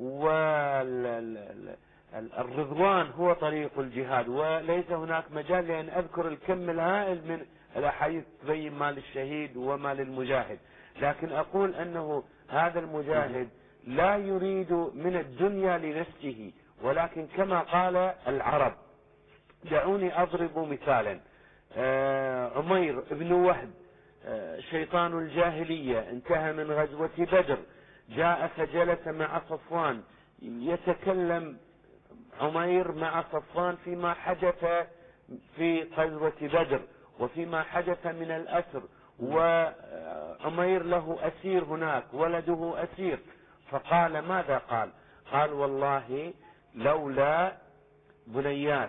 والرضوان هو طريق الجهاد، وليس هناك مجال لأن أذكر الكم الهائل من الأحاديث تبين ما للشهيد وما للمجاهد. لكن أقول أنه هذا المجاهد لا يريد من الدنيا لنفسه، ولكن كما قال العرب دعوني أضرب مثالا. عمير بن وهب شيطان الجاهلية انتهى من غزوة بدر، جاء فجلس مع صفوان، يتكلم عمير مع صفوان فيما حدث في غزوة بدر وفيما حدث من الأسر، وعمير له أسير هناك، ولده أسير. فقال ماذا قال؟ قال والله لولا بنيات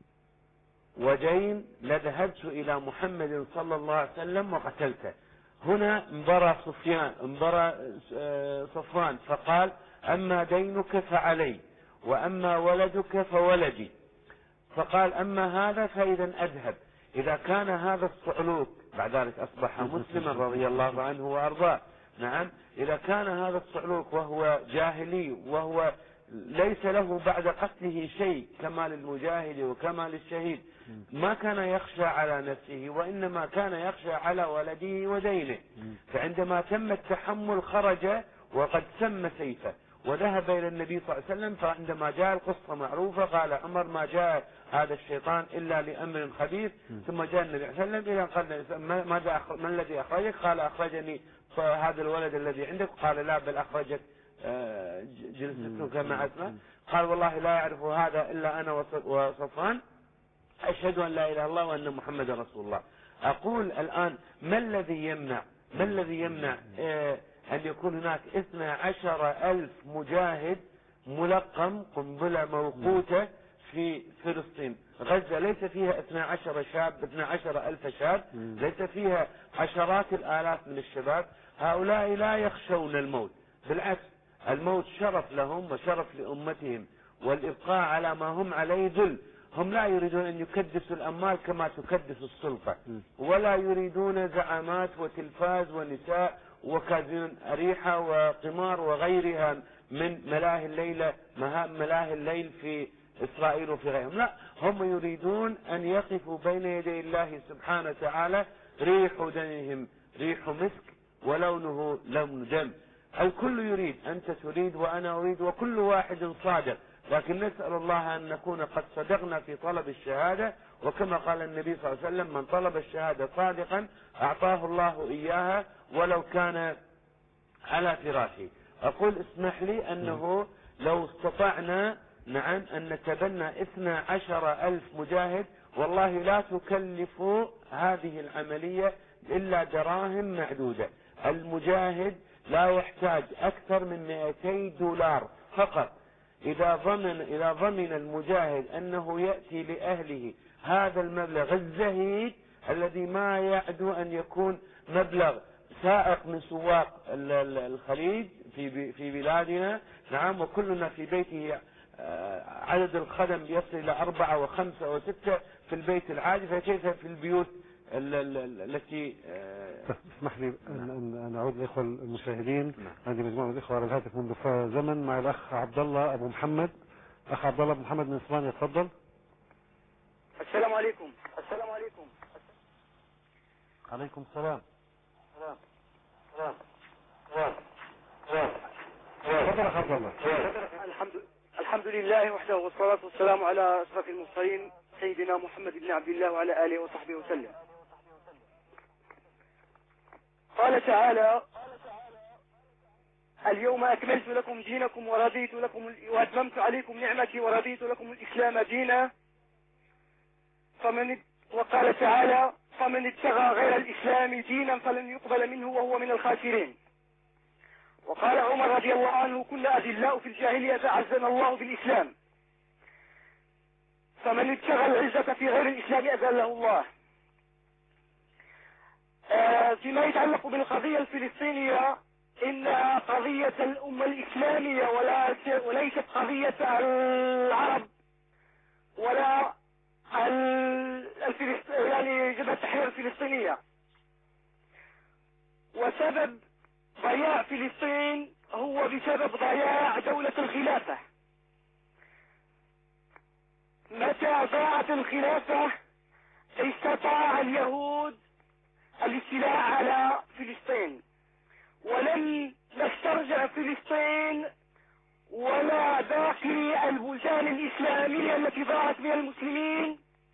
ودين لذهبت إلى محمد صلى الله عليه وسلم وقتلته. هنا انبرى صفوان فقال أما دينك فعلي وأما ولدك فولدي. فقال أما هذا فإذا أذهب. إذا كان هذا الصعلوك، بعد ذلك أصبح مسلما رضي الله عنه وأرضاه، نعم، إذا كان هذا الصعلوك وهو جاهلي وهو ليس له بعد قتله شيء كما للمجاهد وكما للشهيد، ما كان يخشى على نفسه وإنما كان يخشى على ولده ودينه. فعندما تم التحمل خرج وقد سم سيفه وذهب إلى النبي صلى الله عليه وسلم. فعندما جاء القصة معروفة قال عمر ما جاء هذا الشيطان إلا لأمر خبيث. ثم جاء النبي صلى الله عليه وسلم إلى قال ما الذي أخرجك؟ قال أخرجني هذا الولد الذي عندك. قال لا بل أخرجك جلستك مع اسمه. قال والله لا يعرف هذا إلا أنا وصفوان، أشهد أن لا إله إلا الله وأن محمد رسول الله. أقول الآن ما الذي يمنع أن يكون هناك 12,000 مجاهد ملقم قنبلة موقوتة في فلسطين؟ غزة ليس فيها 12,000 شاب، ليس فيها عشرات الآلاف من الشباب. هؤلاء لا يخشون الموت، بالعكس الموت شرف لهم وشرف لأمتهم، والإبقاء على ما هم عليه ذل. هم لا يريدون أن يكدسوا الأموال كما تكدس السلطة، ولا يريدون زعامات وتلفاز ونساء وكازين أريحة وقمار وغيرها من ملاهي الليل في إسرائيل وفي غيرهم. لا، هم يريدون أن يقفوا بين يدي الله سبحانه وتعالى ريح دمهم ريح مسك ولونه لون دم. الكل يريد، أنت تريد وأنا أريد وكل واحد صادق، لكن نسأل الله أن نكون قد صدقنا في طلب الشهادة. وكما قال النبي صلى الله عليه وسلم من طلب الشهادة صادقا أعطاه الله إياها ولو كان على فراشه. أقول اسمح لي أنه لو استطعنا نعم أن نتبنى 12,000 مجاهد، والله لا تكلف هذه العملية إلا دراهم معدودة. المجاهد لا يحتاج أكثر من $200 فقط. إذا ضمن المجاهد أنه يأتي لأهله هذا المبلغ الزهيد الذي ما يعدو أن يكون مبلغ سائق من سواق الخليج في بلادنا، نعم، وكلنا في بيته عدد الخدم يصل إلى 4 و5 و6 في البيت العادي، فكيف في البيوت التي اسمح لي أن أعود للإخوة المشاهدين. عندي مجموعة من الإخوة على الهاتف منذ زمن، مع الأخ عبد الله أبو محمد. أخ عبد الله أبو محمد من إسبانيا، تفضل. السلام عليكم. السلام عليكم. عليكم السلام. الحمد لله وحده، والصلاة والسلام على أشرف المرسلين سيدنا محمد بن عبد الله وعلى آله وصحبه وسلم. قال تعالى اليوم أكملت لكم دينكم وأتممت عليكم نعمتي ورضيت لكم الإسلام دينا. وقال تعالى فمن ابتغى غير الإسلام دينا فلن يقبل منه وهو من الخاسرين. وقال عمر رضي الله عنه كنا أذلاء في الجاهلية فأعزنا الله بالإسلام، فمن ابتغى العزة في غير الإسلام أذله الله. فيما يتعلق بالقضية الفلسطينية، إنها قضية الأمة الإسلامية وليست قضية العرب ولا يعني جبهة التحرير الفلسطينية. وسبب ضياع فلسطين هو بسبب ضياع دولة الخلافة. متى ضاعت الخلافة استطاع اليهود الاستيلاء على فلسطين، ولم نسترجع فلسطين ولا باقي البلدان الإسلامية التي ضاعت بها المسلمين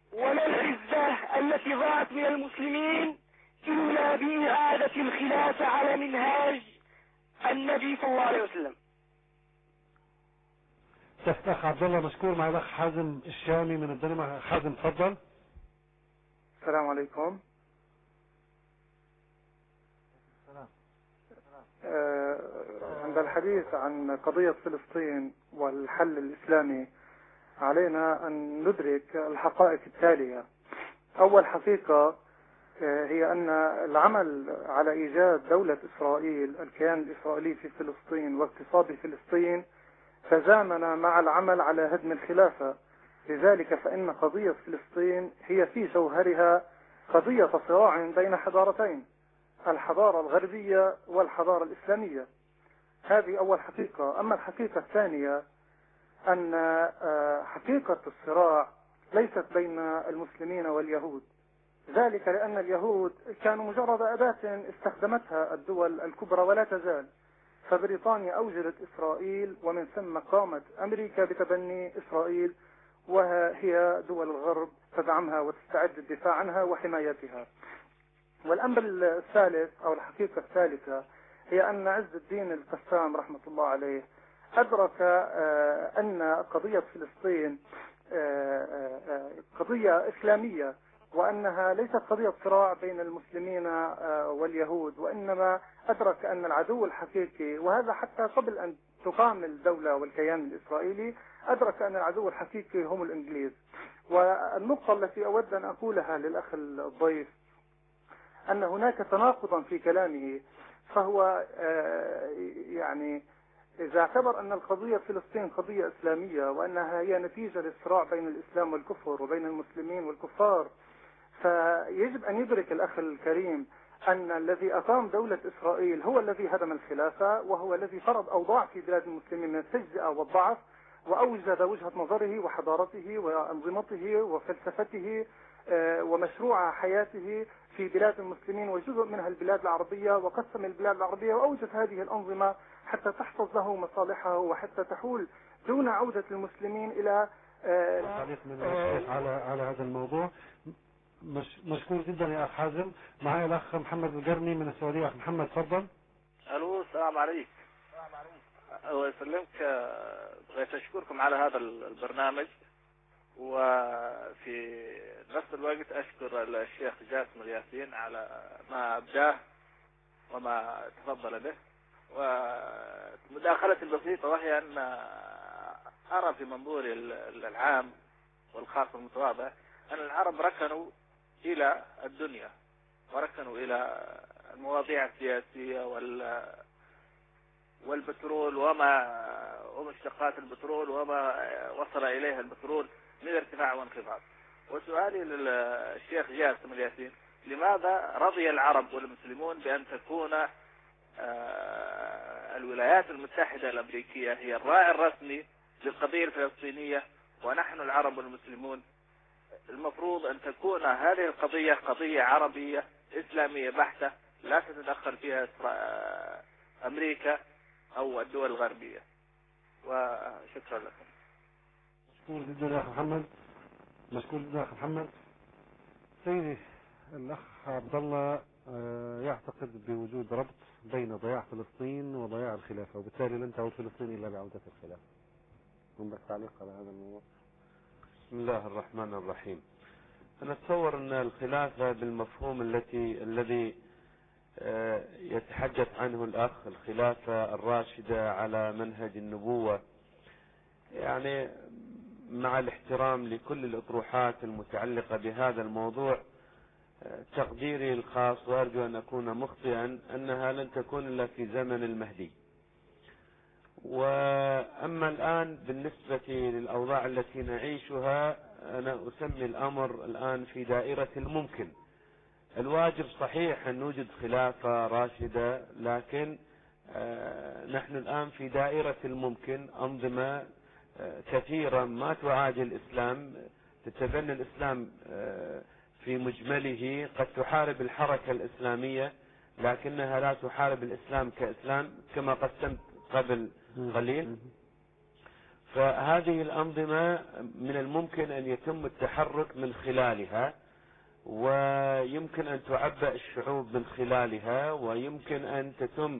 ولا العزة التي ضاعت من المسلمين إلا بإعادة الخلافة على منهاج النبي صلى الله عليه وسلم. أخ عبد الله مشكور. مع الأخ حازم الشامي من الدنمارك. حازم تفضل. السلام عليكم. عند الحديث عن قضية فلسطين والحل الإسلامي علينا أن ندرك الحقائق التالية. أول حقيقة هي أن العمل على إيجاد دولة إسرائيل، الكيان الإسرائيلي في فلسطين واغتصاب فلسطين، تزامن مع العمل على هدم الخلافة. لذلك فإن قضية فلسطين هي في جوهرها قضية صراع بين حضارتين، الحضارة الغربية والحضارة الإسلامية. هذه أول حقيقة. أما الحقيقة الثانية أن حقيقة الصراع ليست بين المسلمين واليهود، ذلك لأن اليهود كانوا مجرد أداة استخدمتها الدول الكبرى ولا تزال. فبريطانيا أوجدت إسرائيل، ومن ثم قامت أمريكا بتبني إسرائيل، وهي دول الغرب تدعمها وتستعد للدفاع عنها وحمايتها. والأمر الثالث أو الحقيقة الثالثة هي أن عز الدين القسام رحمة الله عليه أدرك أن قضية فلسطين قضية إسلامية، وأنها ليست قضية صراع بين المسلمين واليهود، وإنما أدرك أن العدو الحقيقي، وهذا حتى قبل أن تقام الدولة والكيان الإسرائيلي، أدرك أن العدو الحقيقي هم الإنجليز. والنقطة التي أود أن أقولها للأخ الضيف أن هناك تناقضا في كلامه. فهو يعني إذا اعتبر أن القضية فلسطين قضية إسلامية وأنها هي نتيجة للصراع بين الإسلام والكفر وبين المسلمين والكفار، فيجب أن يدرك الأخ الكريم أن الذي أقام دولة إسرائيل هو الذي هدم الخلافة، وهو الذي فرض أوضاع في بلاد المسلمين من التجزئة والضعف، وأوجد وجهة نظره وحضارته وأنظمته وفلسفته ومشروع حياته في بلاد المسلمين وجزء منها البلاد العربية، وقسم البلاد العربية وأوجد هذه الأنظمة حتى تحفظ له مصالحه وحتى تحول دون عودة المسلمين إلى تعليق من الشيخ على هذا الموضوع. مشكور جدا يا أخ حازم. معي الأخ محمد القرني من السعودية. أخ محمد تفضل. ألو، السلام عليكم. الله يسلمك. بغيت أشكركم على هذا البرنامج، وفي نفس الوقت أشكر الشيخ جاسم الياسين على ما أبداه وما تفضل به. ومداخلة البسيطة وهي أن أرى في منظوري العام والخاص المتواضع أن العرب ركنوا إلى الدنيا وركنوا إلى المواضيع السياسية والبترول ومشتقات البترول وما وصل إليها البترول من ارتفاع وانخفاض. وسؤالي للشيخ جاسم الياسين: لماذا رضي العرب والمسلمون بأن تكون الولايات المتحدة الأمريكية هي الراعي الرسمي للقضية الفلسطينية، ونحن العرب والمسلمون المفروض أن تكون هذه القضية قضية عربية إسلامية بحتة لا تتدخل فيها أمريكا أو الدول الغربية؟ وشكرا لكم. مشكور جدا يا أخ محمد. مشكور جدا يا أخ محمد. سيدي الأخ عبد الله يعتقد بوجود ربط بين ضياع فلسطين وضياع الخلافة، وبالتالي لن تعود فلسطين إلا بعودة الخلافة. عندك تعليق على هذا الموضوع؟ بسم الله الرحمن الرحيم. أنا أتصور أن الخلافة بالمفهوم الذي يتحدث عنه الأخ، الخلافة الراشدة على منهج النبوة، يعني مع الاحترام لكل الأطروحات المتعلقة بهذا الموضوع، تقديري الخاص وأرجو أن أكون مخطئا أنها لن تكون إلا في زمن المهدي. وأما الآن بالنسبة للأوضاع التي نعيشها، أنا أسمي الأمر الآن في دائرة الممكن. الواجب صحيح أن نوجد خلافة راشدة، لكن نحن الآن في دائرة الممكن. أنظمة كثيرة ما تعادي الإسلام، تتبنى الإسلام في مجمله، قد تحارب الحركة الإسلامية لكنها لا تحارب الإسلام كإسلام كما قسمت قبل قليل. فهذه الأنظمة من الممكن أن يتم التحرك من خلالها، ويمكن أن تعبأ الشعوب من خلالها، ويمكن أن تتم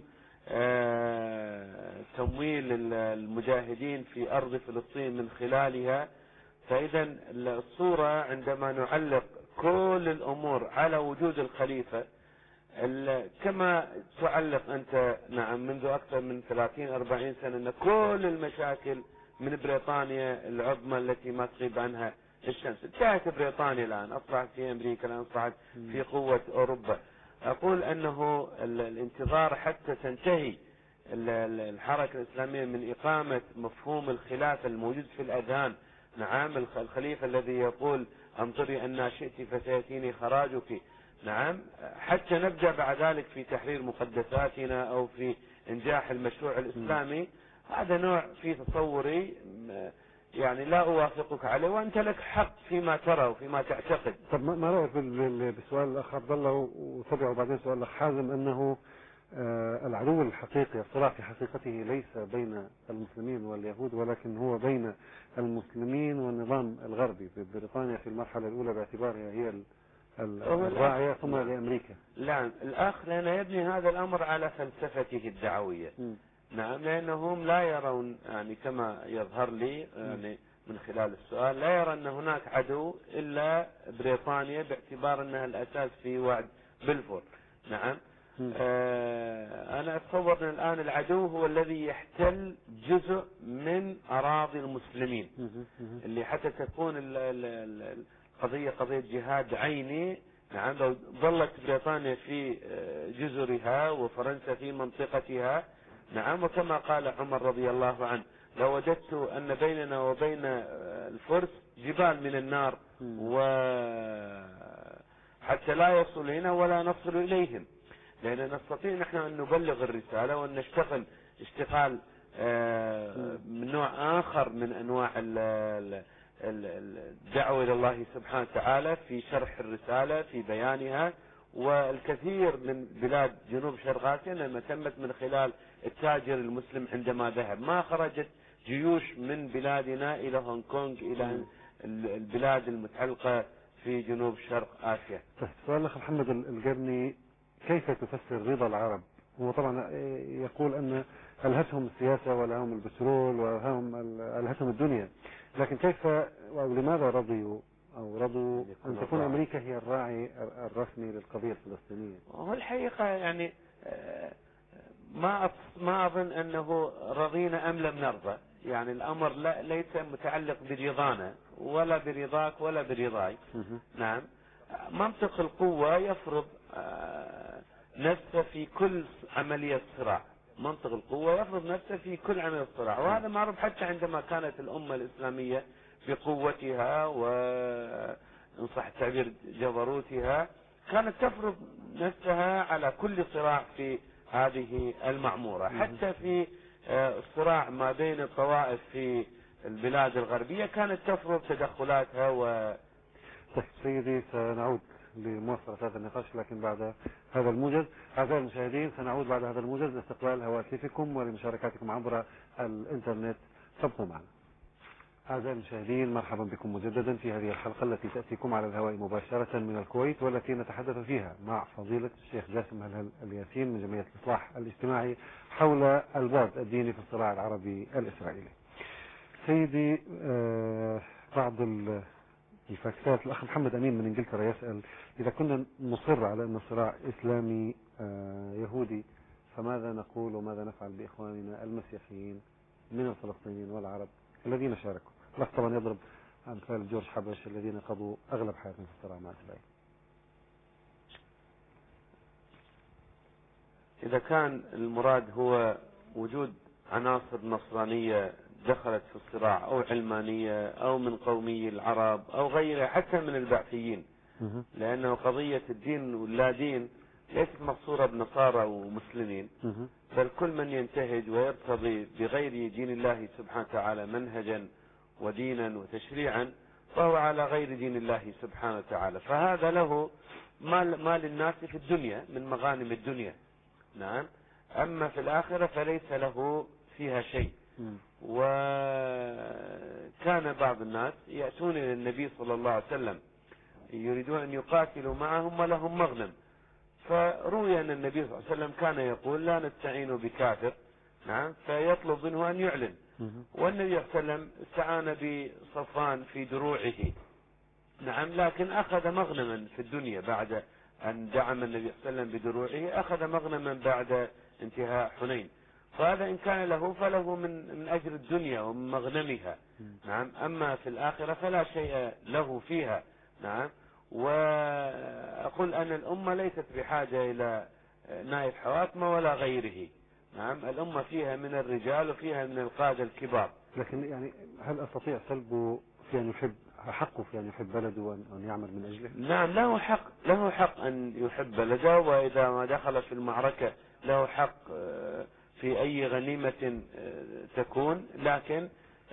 تمويل المجاهدين في أرض فلسطين من خلالها. فإذا الصورة عندما نعلق كل الأمور على وجود الخليفة، كما تعلق أنت نعم منذ أكثر من 30-40 سنة أن كل المشاكل من بريطانيا العظمى التي ما تغيب عنها الشمس، انتهت بريطانيا الآن، أصبحت في أمريكا الآن، أصبحت في قوة أوروبا. أقول أنه الانتظار حتى تنتهي الحركة الإسلامية من إقامة مفهوم الخلافة الموجود في الأذهان، نعم الخليفة الذي يقول انظري أن شئت فسيأتيني خراجك، نعم حتى نبدأ بعد ذلك في تحرير مقدساتنا أو في إنجاح المشروع الإسلامي. هذا نوع في تصوري يعني لا أوافقك عليه، وأنت لك حق فيما ترى وفيما تعتقد. طب ما رأيك بسؤال الأخ عبد الله وتبعه بعدين سؤال الأخ حازم، أنه العدو الحقيقي، الصراع في حقيقته ليس بين المسلمين واليهود، ولكن هو بين المسلمين والنظام الغربي ببريطانيا في المرحلة الأولى باعتبارها هي الراعية، ثم لأمريكا. لا، الأخ لأنه يبني هذا الأمر على فلسفته الدعوية. نعم، لأنهم لا يرون يعني كما يظهر لي يعني من خلال السؤال، لا يرى أن هناك عدو إلا بريطانيا باعتبار أنها الأساس في وعد بلفور. نعم. أنا أتصور أن الآن العدو هو الذي يحتل جزء من أراضي المسلمين، اللي حتى تكون القضية قضية جهاد عيني. نعم، لو ظلت بريطانيا في جزرها وفرنسا في منطقتها، نعم، وكما قال عمر رضي الله عنه لو وجدت أن بيننا وبين الفرس جبال من النار وحتى لا يصل إلينا ولا نصل إليهم، لأن نستطيع نحن أن نبلغ الرسالة وأن نشتغل اشتغال من نوع آخر من أنواع الدعوة إلى الله سبحانه وتعالى في شرح الرسالة في بيانها. والكثير من بلاد جنوب شرق آسيا لما تمت من خلال التاجر المسلم عندما ذهب، ما خرجت جيوش من بلادنا إلى هونغ كونغ إلى البلاد المتعلقة في جنوب شرق آسيا. سؤال الأخ محمد القرني، كيف تفسر رضا العرب؟ هو طبعا يقول أن ألهتهم السياسة ولهم البترول وألهتهم الدنيا، لكن كيف أو لماذا رضوا أن تكون أمريكا هي الراعي الرسمي للقضية الفلسطينية؟ هو الحقيقة يعني ما أظن أنه رضينا أم لم نرضى، يعني الأمر ليس متعلق برضانا ولا برضاك ولا برضاي. نعم، منطق القوة يفرض نفسه في كل عملية صراع، منطق القوة يفرض نفسه في كل عملية صراع، وهذا معروف حتى عندما كانت الأمة الإسلامية بقوتها وإن صح التعبير جبروتها كانت تفرض نفسها على كل صراع في هذه المعمورة، حتى في الصراع ما بين الطوائف في البلاد الغربية كانت تفرض تدخلاتها. طيب سيدي، سنعود لمواصلة هذا النقاش لكن بعد هذا الموجز. أعزائي المشاهدين، سنعود بعد هذا الموجز لاستقبال هواتفكم ولمشاركاتكم عبر الإنترنت، فابقوا معنا. أعزائي المشاهدين، مرحبا بكم مجددا في هذه الحلقة التي تأتيكم على الهواء مباشرة من الكويت، والتي نتحدث فيها مع فضيلة الشيخ جاسم هلال الياسين من جمعية الإصلاح الاجتماعي حول البعد الديني في الصراع العربي الإسرائيلي. سيدي، بعض الفاكسات، الأخ محمد أمين من إنجلترا يسأل: إذا كنا نصر على أن الصراع إسلامي يهودي، فماذا نقول وماذا نفعل بإخواننا المسيحيين من الفلسطينيين والعرب الذين شاركوا؟ الأخ طبعا يضرب أمثال جورج حبش الذين قضوا أغلب حياتهم في الصراع مع إسرائيل. إذا كان المراد هو وجود عناصر نصرانية دخلت في الصراع أو علمانية أو من قومي العرب أو غيرها حتى من البعثيين، لأنه قضية الدين واللا دين ليست مقصورة بنصارى ومسلمين، بل كل من ينتهج ويرتضي بغير دين الله سبحانه وتعالى منهجا ودينا وتشريعا فهو على غير دين الله سبحانه وتعالى، فهذا له ما للناس في الدنيا من مغانم الدنيا. نعم، أما في الآخرة فليس له فيها شيء. وكان بعض الناس يأتون إلى النبي صلى الله عليه وسلم يريدون أن يقاتلوا معهم ولهم مغنم، فروي أن النبي صلى الله عليه وسلم كان يقول لا نستعين بكافر، نعم، فيطلب منه أن يعلن. والنبي صلى الله عليه وسلم استعان بصفوان في دروعه، نعم، لكن أخذ مغنما في الدنيا بعد أن دعم النبي صلى الله عليه وسلم بدروعه، أخذ مغنما بعد انتهاء حنين، فهذا إن كان له فله من أجر الدنيا ومن مغنمها، نعم، أما في الآخرة فلا شيء له فيها، نعم. وأقول أن الأمة ليست بحاجة إلى نائب حواتمة ولا غيره، نعم، الأمة فيها من الرجال وفيها من القادة الكبار. لكن يعني هل أستطيع سلبه في أن يحب، حقه في أن يحب بلده وأن يعمل من أجله؟ نعم، له حق أن يحب بلده، وإذا ما دخل في المعركة له حق في أي غنيمة تكون، لكن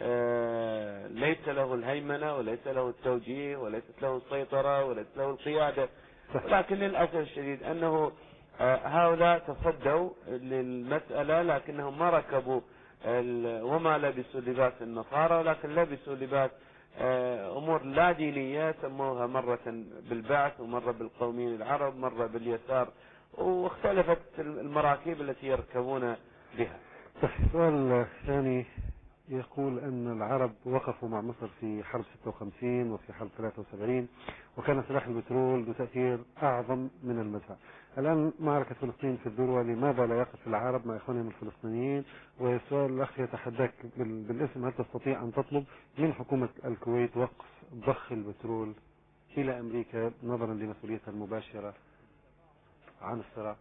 ليس له الهيمنة وليس له التوجيه وليست له السيطرة وليست له القيادة. لكن للأسف الشديد أنه هؤلاء تصدوا للمسألة، لكنهم ما ركبوا وما لبسوا لباس النصارى، ولكن لبسوا لباس أمور لا دينية، سموها مرة بالبعث ومرة بالقوميين العرب، مرة باليسار، واختلفت المراكب التي يركبون بها. السؤال الثاني يقول أن العرب وقفوا مع مصر في حرب 56 وفي حرب 73، وكان سلاح البترول ذو تأثير أعظم من المدفع. الآن معركة فلسطين في الذروة، لماذا لا يقف العرب مع إخوانهم الفلسطينيين؟ وسؤال الأخ يتحداك بالاسم، هل تستطيع أن تطلب من حكومة الكويت وقف ضخ البترول إلى أمريكا نظرا لمسؤوليتها المباشرة عن الصراع؟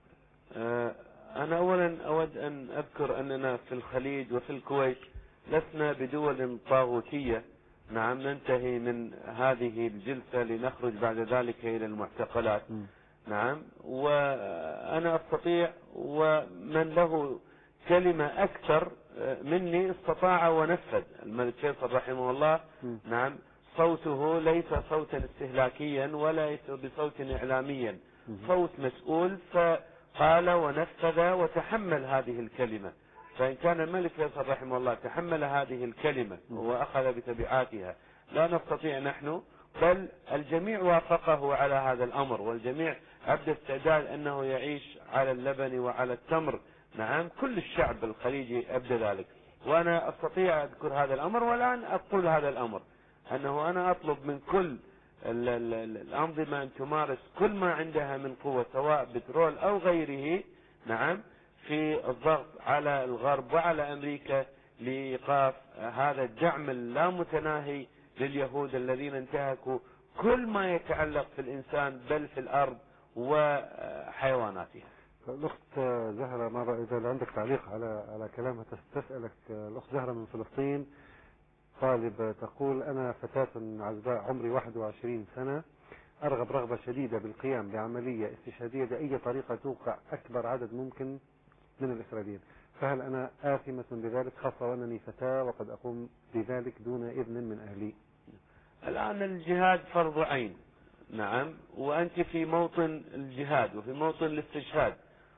أنا أولا أود أن أذكر أننا في الخليج وفي الكويت لسنا بدول طاغوتية، نعم، ننتهي من هذه الجلسة لنخرج بعد ذلك إلى المعتقلات، نعم. وأنا أستطيع، ومن له كلمة أكثر مني استطاع ونفذ. الملك فيصل رحمه الله، نعم، صوته ليس صوتا استهلاكيا ولا ليس بصوت إعلاميا، صوت مسؤول، فقال ونفذ وتحمل هذه الكلمة. فإن كان الملك فيصل رحمه الله تحمل هذه الكلمة وأخذ بتبعاتها، لا نستطيع نحن، بل الجميع وافقه على هذا الأمر، والجميع أبدى استعداد أنه يعيش على اللبن وعلى التمر، نعم، كل الشعب الخليجي أبدى ذلك. وأنا أستطيع أذكر هذا الأمر، والآن أقول هذا الأمر، أنه أنا أطلب من كل الأنظمة أن تمارس كل ما عندها من قوة، سواء بترول أو غيره، نعم، في الضغط على الغرب وعلى أمريكا لإيقاف هذا الدعم اللامتناهي لليهود الذين انتهكوا كل ما يتعلق في الإنسان بل في الأرض وحيواناتها. الأخت زهرة، ماذا إذا عندك تعليق على كلامها؟ تسألك الأخت زهرة من فلسطين، طالب، تقول أنا فتاة عزباء عمري 21 سنة، أرغب رغبة شديدة بالقيام بعملية استشهادية بأي طريقة توقع أكبر عدد ممكن من الإسرائيليين، فهل أنا آثمة بذلك، خاصة وأنني فتاة وقد أقوم بذلك دون إذن من أهلي؟ الآن الجهاد فرض عين، نعم، وأنت في موطن الجهاد وفي موطن الاستشهاد،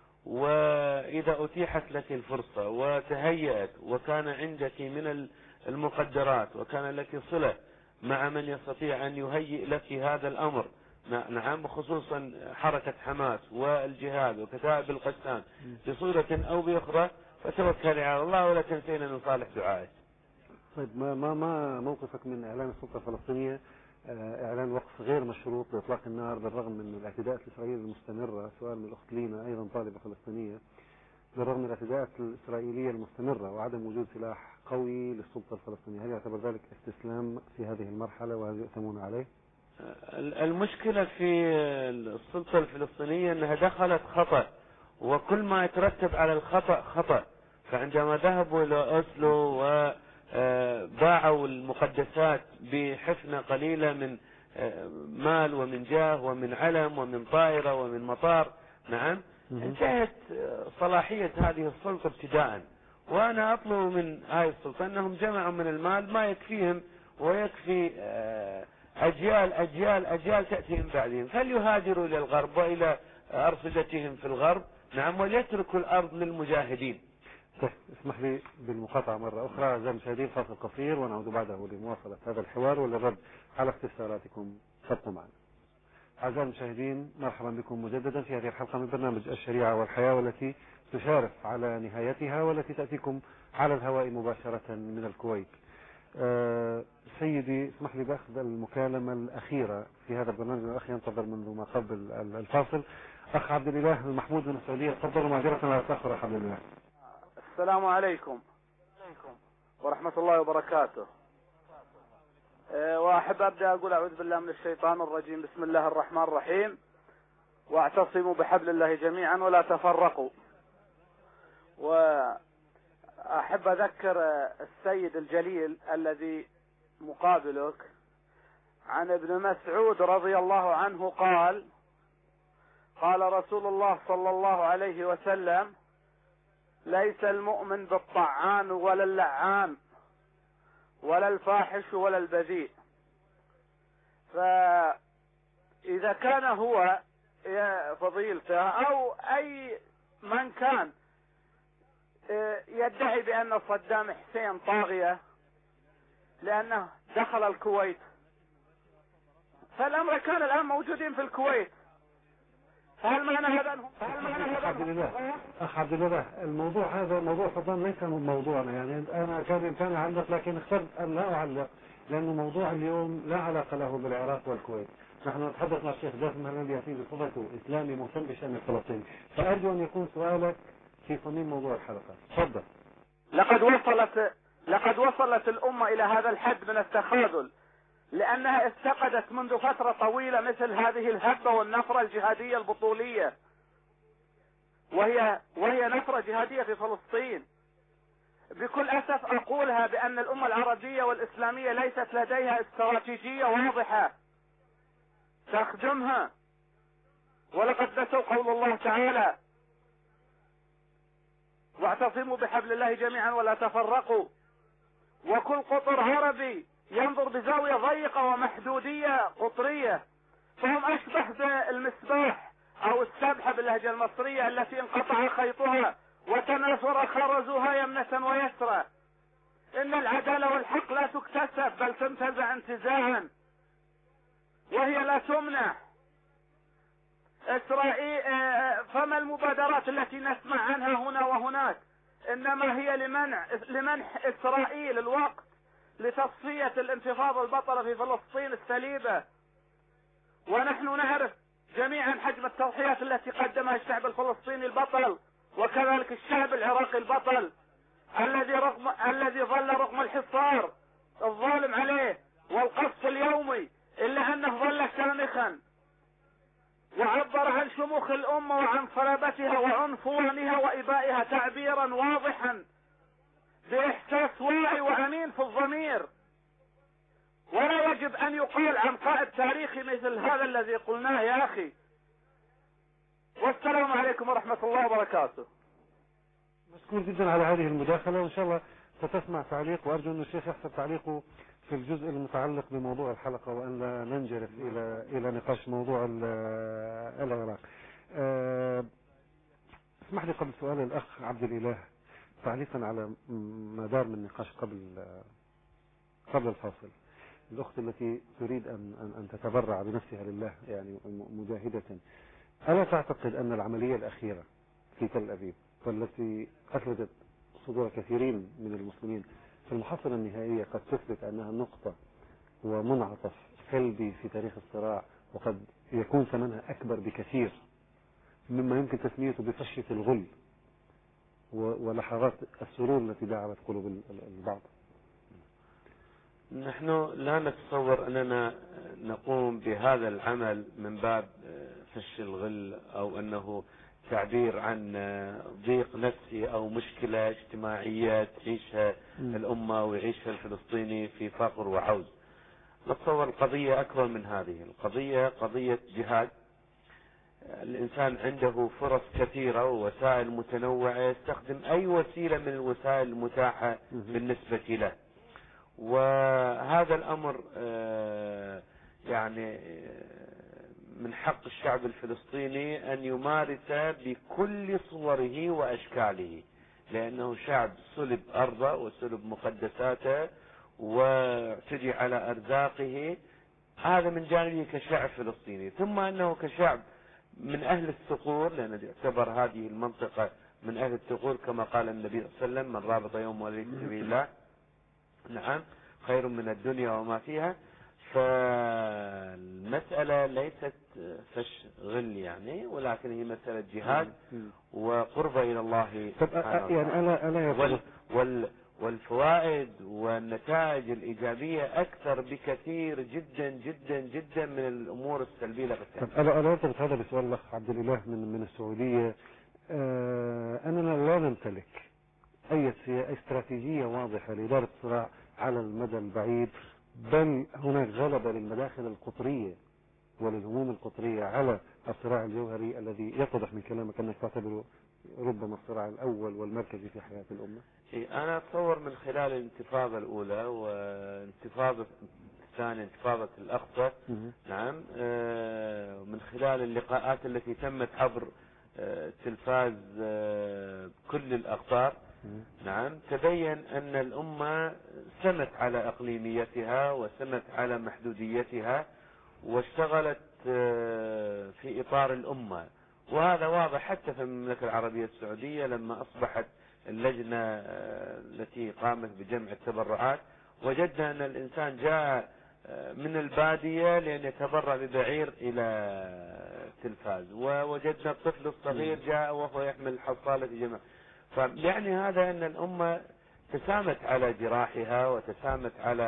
وإذا أتيحت لك الفرصة وتهيأت وكان عندك من المقدرات وكان لك صلة مع من يستطيع أن يهيئ لك هذا الأمر، نعم، خصوصا حركة حماس والجهاد وكتائب القسام بصورة أو بأخرى، فتوكلي على الله ولا تنسينا من صالح دعائك. طيب، ما موقفك من إعلان السلطة الفلسطينية إعلان وقف غير مشروط لإطلاق النار بالرغم من الاعتداءات الإسرائيلية المستمرة؟ سؤال من الأخت لينا، أيضا طالبة فلسطينية، بالرغم من الاعتداءات الإسرائيلية المستمرة وعدم وجود سلاح قوي للسلطة الفلسطينية، هل يعتبر ذلك استسلام في هذه المرحلة وهل يؤتمون عليه؟ المشكلة في السلطة الفلسطينية أنها دخلت خطأ، وكل ما يترتب على الخطأ خطأ. فعندما ذهبوا إلى أوسلو وباعوا المقدسات بحفنة قليلة من مال ومن جاه ومن علم ومن طائرة ومن مطار، نعم، انتهت صلاحية هذه السلطة ابتداء. وأنا أطلب من هذه السلطة أنهم جمعوا من المال ما يكفيهم ويكفي أجيال أجيال أجيال تأتي من بعدهم، فليهاجروا إلى الغرب وإلى أرصدتهم في الغرب، نعم، وليتركوا الأرض للمجاهدين. طيب اسمح لي بالمقاطعة مرة أخرى أعزائي المشاهدين، فاصل قصير ونعود بعده لمواصلة هذا الحوار وللرد على استفساراتكم، فابقوا معنا. أعزائي المشاهدين، مرحبا بكم مجددا في هذه الحلقة من برنامج الشريعة والحياة، والتي تشارف على نهايتها والتي تأتيكم على الهواء مباشرة من الكويت. سيدي اسمح لي بأخذ المكالمة الأخيرة في هذا البرنامج، الأخ ينتظر منذ ما قبل الفاصل. أخ عبد الإله المحمود من السعودية، تفضلوا معذرة على التأخر. عبد الإله، السلام عليكم ورحمة الله وبركاته. وأحب أبدأ أقول أعوذ بالله من الشيطان الرجيم، بسم الله الرحمن الرحيم، واعتصموا بحبل الله جميعا ولا تفرقوا. وأحب أذكر السيد الجليل الذي مقابلك عن ابن مسعود رضي الله عنه قال رسول الله صلى الله عليه وسلم: ليس المؤمن بالطعان ولا اللعان ولا الفاحش ولا البذيء. فإذا كان هو يا فضيلته أو أي من كان يدعي بأن صدام حسين طاغية لأنه دخل الكويت، فالأمريكان الآن موجودين في الكويت، فهل معنى هذا أخ عبد الإله الموضوع هذا موضوع صدام ليس موضوعنا، يعني أنا كان بإمكاني أعلق لكن اخترت أن لا أعلق لأنه موضوع اليوم لا علاقة له بالعراق والكويت. نحن نتحدث مع الشيخ جاسم الذي يأتي بصفته إسلامي مهتم بشأن فلسطين، فأرجو أن يكون سؤالك في صميم موضوع الحلقة. تفضل. لقد وصلت الأمة إلى هذا الحد من التخاذل، لأنها افتقدت منذ فترة طويلة مثل هذه الهبة والنفرة الجهادية البطولية، وهي نفرة جهادية في فلسطين. بكل أسف أقولها بأن الأمة العربية والإسلامية ليست لديها استراتيجية واضحة تخدمها. ولقد نسوا قول الله تعالى: واعتصموا بحبل الله جميعا ولا تفرقوا. وكل قطر عربي ينظر بزاوية ضيقة ومحدودية قطرية، فهم أشبه بالمسباح أو السبحة باللهجة المصرية التي انقطع خيطها وتناثر خرزوها يمنة ويسرى. إن العدالة والحق لا تكتسب بل تنتزع انتزاعا، وهي لا تمنح. إسرائيل فما المبادرات التي نسمع عنها هنا وهناك؟ إنما هي لمنح إسرائيل الوقت لتصفية الانتفاضة البطلة في فلسطين السليبة. ونحن نعرف جميعا حجم التضحيات التي قدمها الشعب الفلسطيني البطل، وكذلك الشعب العراقي البطل الذي ظل رغم الحصار الظالم عليه والقصف اليومي إلا أنه ظل شامخا، وعبر عن شموخ الأمة وعن صلابتها وعنفوانها وإبائها تعبيرا واضحا بإحساس واعي وأمين في الضمير. ولا يجب أن يقال عن قائد تاريخي مثل هذا الذي قلناه يا أخي. والسلام عليكم ورحمة الله وبركاته. مشكور جدا على هذه المداخلة، وإن شاء الله ستسمع تعليق، وأرجو أن الشيخ يحسب تعليقه في الجزء المتعلق بموضوع الحلقة وأن لا ننجرف إلى نقاش موضوع العراق. اسمح لي قبل سؤال الأخ عبد الإله تعليقا على ما دار من نقاش قبل الفاصل. الأخت التي تريد أن تتبرع بنفسها لله يعني مجاهدة، ألا تعتقد أن العملية الأخيرة في تل أبيب والتي أثبتت صدور كثيرين من المسلمين في المحصلة النهائية قد تثبت أنها نقطة ومنعطف سلبي في تاريخ الصراع، وقد يكون ثمنها أكبر بكثير مما يمكن تسميته بفشة الغل ولحظات السرور التي داعبت قلوب البعض؟ نحن لا نتصور أننا نقوم بهذا العمل من باب فش الغل أو أنه تعبير عن ضيق نفسي أو مشكلة اجتماعية تعيشها الأمة ويعيشها الفلسطيني في فقر وعوز. نتصور القضية أكبر من هذه. القضية قضية جهاد. الإنسان عنده فرص كثيرة ووسائل متنوعة، يستخدم أي وسيلة من الوسائل المتاحة بالنسبة له، وهذا الأمر يعني من حق الشعب الفلسطيني أن يمارس بكل صوره وأشكاله لأنه شعب سلب أرضه وسلب مقدساته واعتدي على أرزاقه. هذا من جانبه كشعب فلسطيني، ثم أنه كشعب من أهل الثغور، لأنه يعتبر هذه المنطقة من أهل الثغور كما قال النبي صلى الله عليه وسلم: من رابط يوم وليلة في سبيل الله نعم خير من الدنيا وما فيها. فالمسألة ليست فش غل يعني، ولكن هي مسألة جهاد وقرب إلى الله سبحانه وتعالى. والفوائد والنتائج الإيجابية أكثر بكثير جدا جدا جدا من الأمور السلبية لغتها. أنا أرتبط هذا بسؤال الأخ عبد الإله من السعودية. أننا لا نمتلك أي استراتيجية واضحة لإدارة الصراع على المدى البعيد، بل هناك غلبة للمداخل القطرية وللهموم القطرية على الصراع الجوهري الذي يتضح من كلامك أنك تعتبره ربما الصراع الأول والمركزي في حياة الأمة. أنا أتصور من خلال الانتفاضة الأولى وانتفاضة الثانية انتفاضة الأقصى نعم، من خلال اللقاءات التي تمت عبر التلفاز كل الأقطار نعم، تبين أن الأمة سمت على إقليميتها وسمت على محدوديتها واشتغلت في إطار الأمة. وهذا واضح حتى في المملكة العربية السعودية لما أصبحت اللجنة التي قامت بجمع التبرعات، وجدنا أن الإنسان جاء من البادية لأن يتبرع ببعير إلى التلفاز، ووجدنا الطفل الصغير جاء وهو يحمل حصالة جمع. فيعني هذا أن الأمة تسامت على جراحها وتسامت على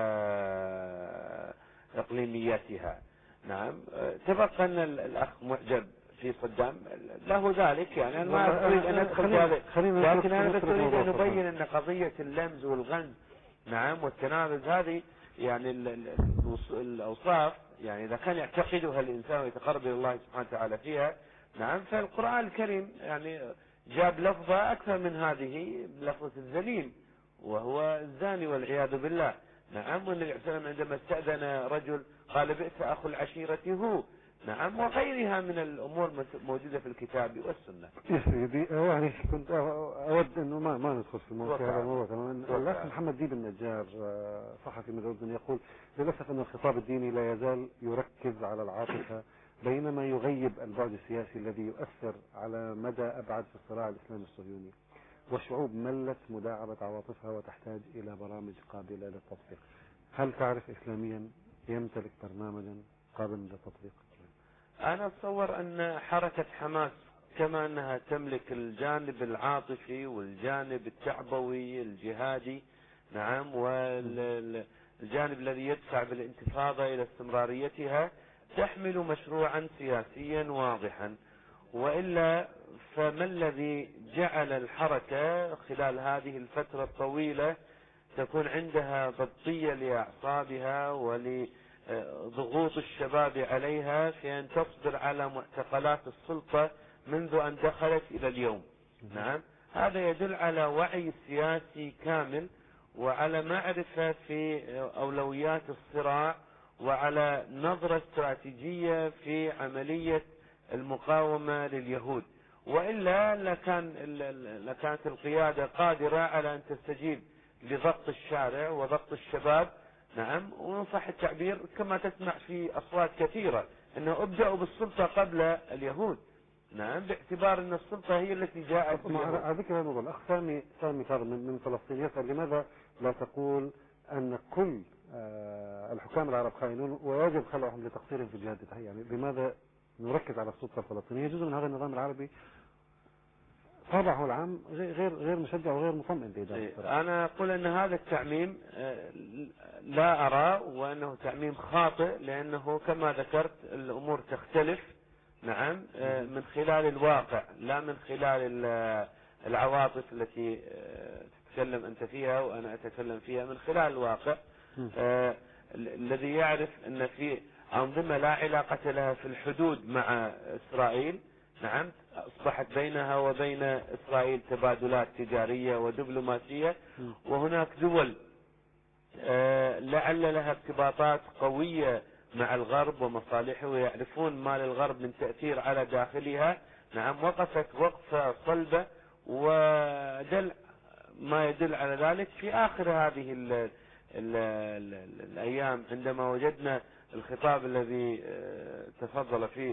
إقليمياتها نعم. تبقى أن الأخ معجب في صدام له ذلك، يعني أنا ما أريد أن أدخل في هذا، لكن أنا بس أريد أن أبين أن قضية اللمز والغنز نعم والتنابز هذه يعني الأوصاف، يعني إذا كان يعتقدها الإنسان ويتقرب إلى الله سبحانه وتعالى فيها نعم، فالقرآن الكريم يعني جاب لفظة أكثر من هذه، لفظة الذليل وهو الزاني والعياذ بالله نعم. والنبي صلى الله عليه وسلم عندما استأذن رجل قال: بئس أخو العشيرة هو نعم، وغيرها من الأمور موجودة في الكتاب والسنة. يا سيدي يعني كنت أود أنه ما ندخل في الموضوع هذا الموضوع كمان. الأخ محمد ديب النجار صحفي من الأردن يقول: للأسف أن الخطاب الديني لا يزال يركز على العاطفة بينما يغيب البعد السياسي الذي يؤثر على مدى أبعد في الصراع الإسلامي الصهيوني، والشعوب ملت مداعبة عواطفها وتحتاج إلى برامج قابلة للتطبيق. هل تعرف إسلاميا يمتلك برنامجا قابل للتطبيق؟ أنا أتصور أن حركة حماس كما أنها تملك الجانب العاطفي والجانب التعبوي الجهادي نعم، والجانب الذي يدفع بالانتفاضة إلى استمراريتها، تحمل مشروعا سياسيا واضحا. وإلا فما الذي جعل الحركة خلال هذه الفترة الطويلة تكون عندها ضبطية لأعصابها ولضغوط الشباب عليها في أن تصبر على معتقلات السلطة منذ أن دخلت إلى اليوم نعم؟ هذا يدل على وعي سياسي كامل وعلى معرفة في أولويات الصراع وعلى نظرة استراتيجية في عملية المقاومة لليهود. وإلا لكانت القيادة قادرة على أن تستجيب لضغط الشارع وضغط الشباب نعم. وإن صح التعبير كما تسمع في أصوات كثيرة أنه ابدأوا بالسلطة قبل اليهود نعم، باعتبار أن السلطة هي التي جاءت. على ذكر هذا الأخ سامي فار من فلسطين يسأل: لماذا لا تقول أن كل الحكام العرب خائنون ويجب خلعهم لتقصيرهم في الجهاد التحية؟ يعني لماذا نركز على السلطة الفلسطينية؟ جزء من هذا النظام العربي طابعه العام غير مشجع وغير مطمئن لإدارة. أنا أقول أن هذا التعميم لا أرى، وأنه تعميم خاطئ، لأنه كما ذكرت الأمور تختلف نعم من خلال الواقع لا من خلال العواطف التي تتكلم أنت فيها وأنا أتكلم فيها، من خلال الواقع. الذي يعرف أن في أنظمة لا علاقة لها في الحدود مع إسرائيل نعم، أصبحت بينها وبين إسرائيل تبادلات تجارية ودبلوماسية، وهناك دول لعل لها ارتباطات قوية مع الغرب ومصالحه ويعرفون ما للغرب من تأثير على داخلها نعم، وقفت وقفة صلبة ودل ما يدل على ذلك في آخر هذه الأيام عندما وجدنا الخطاب الذي تفضل فيه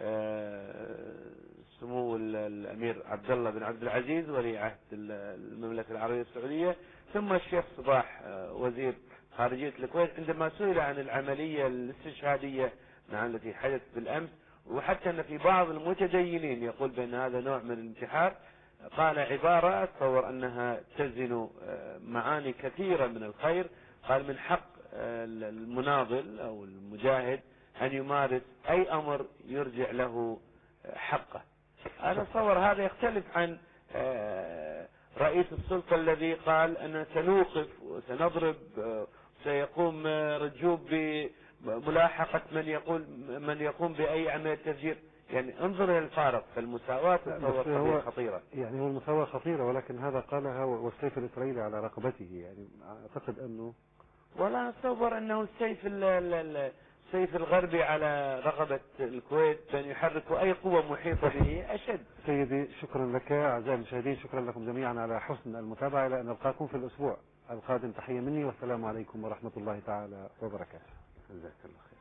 سمو الأمير عبد الله بن عبد العزيز ولي عهد المملكة العربية السعودية، ثم الشيخ صباح وزير خارجية الكويت عندما سئل عن العملية الاستشهادية التي حدثت بالأمس، وحتى أن في بعض المتدينين يقول بأن هذا نوع من الانتحار، قال عبارة أتصور أنها تزن معاني كثيرة من الخير. قال: من حق المناضل أو المجاهد أن يمارس أي أمر يرجع له حقه. أنا أتصور هذا يختلف عن رئيس السلطة الذي قال أن سنوقف وسنضرب، سيقوم رجوب بملاحقة من يقوم بأي عملية تفجير. يعني انظر إلى الفارق، فالمساواة تتصور خطيرة. يعني هو المساواة خطيرة، ولكن هذا قالها والسيف الإسرائيلي على رقبته. يعني أعتقد أنه ولا أتصور أنه السيف الغربي على رقبة الكويت بأن يحركوا أي قوة محيطة به أشد. سيدي شكرا لك. أعزائي المشاهدين شكرا لكم جميعا على حسن المتابعة، إلى أن نلقاكم في الأسبوع القادم. تحية مني والسلام عليكم ورحمة الله تعالى وبركاته. جزاك الله خير.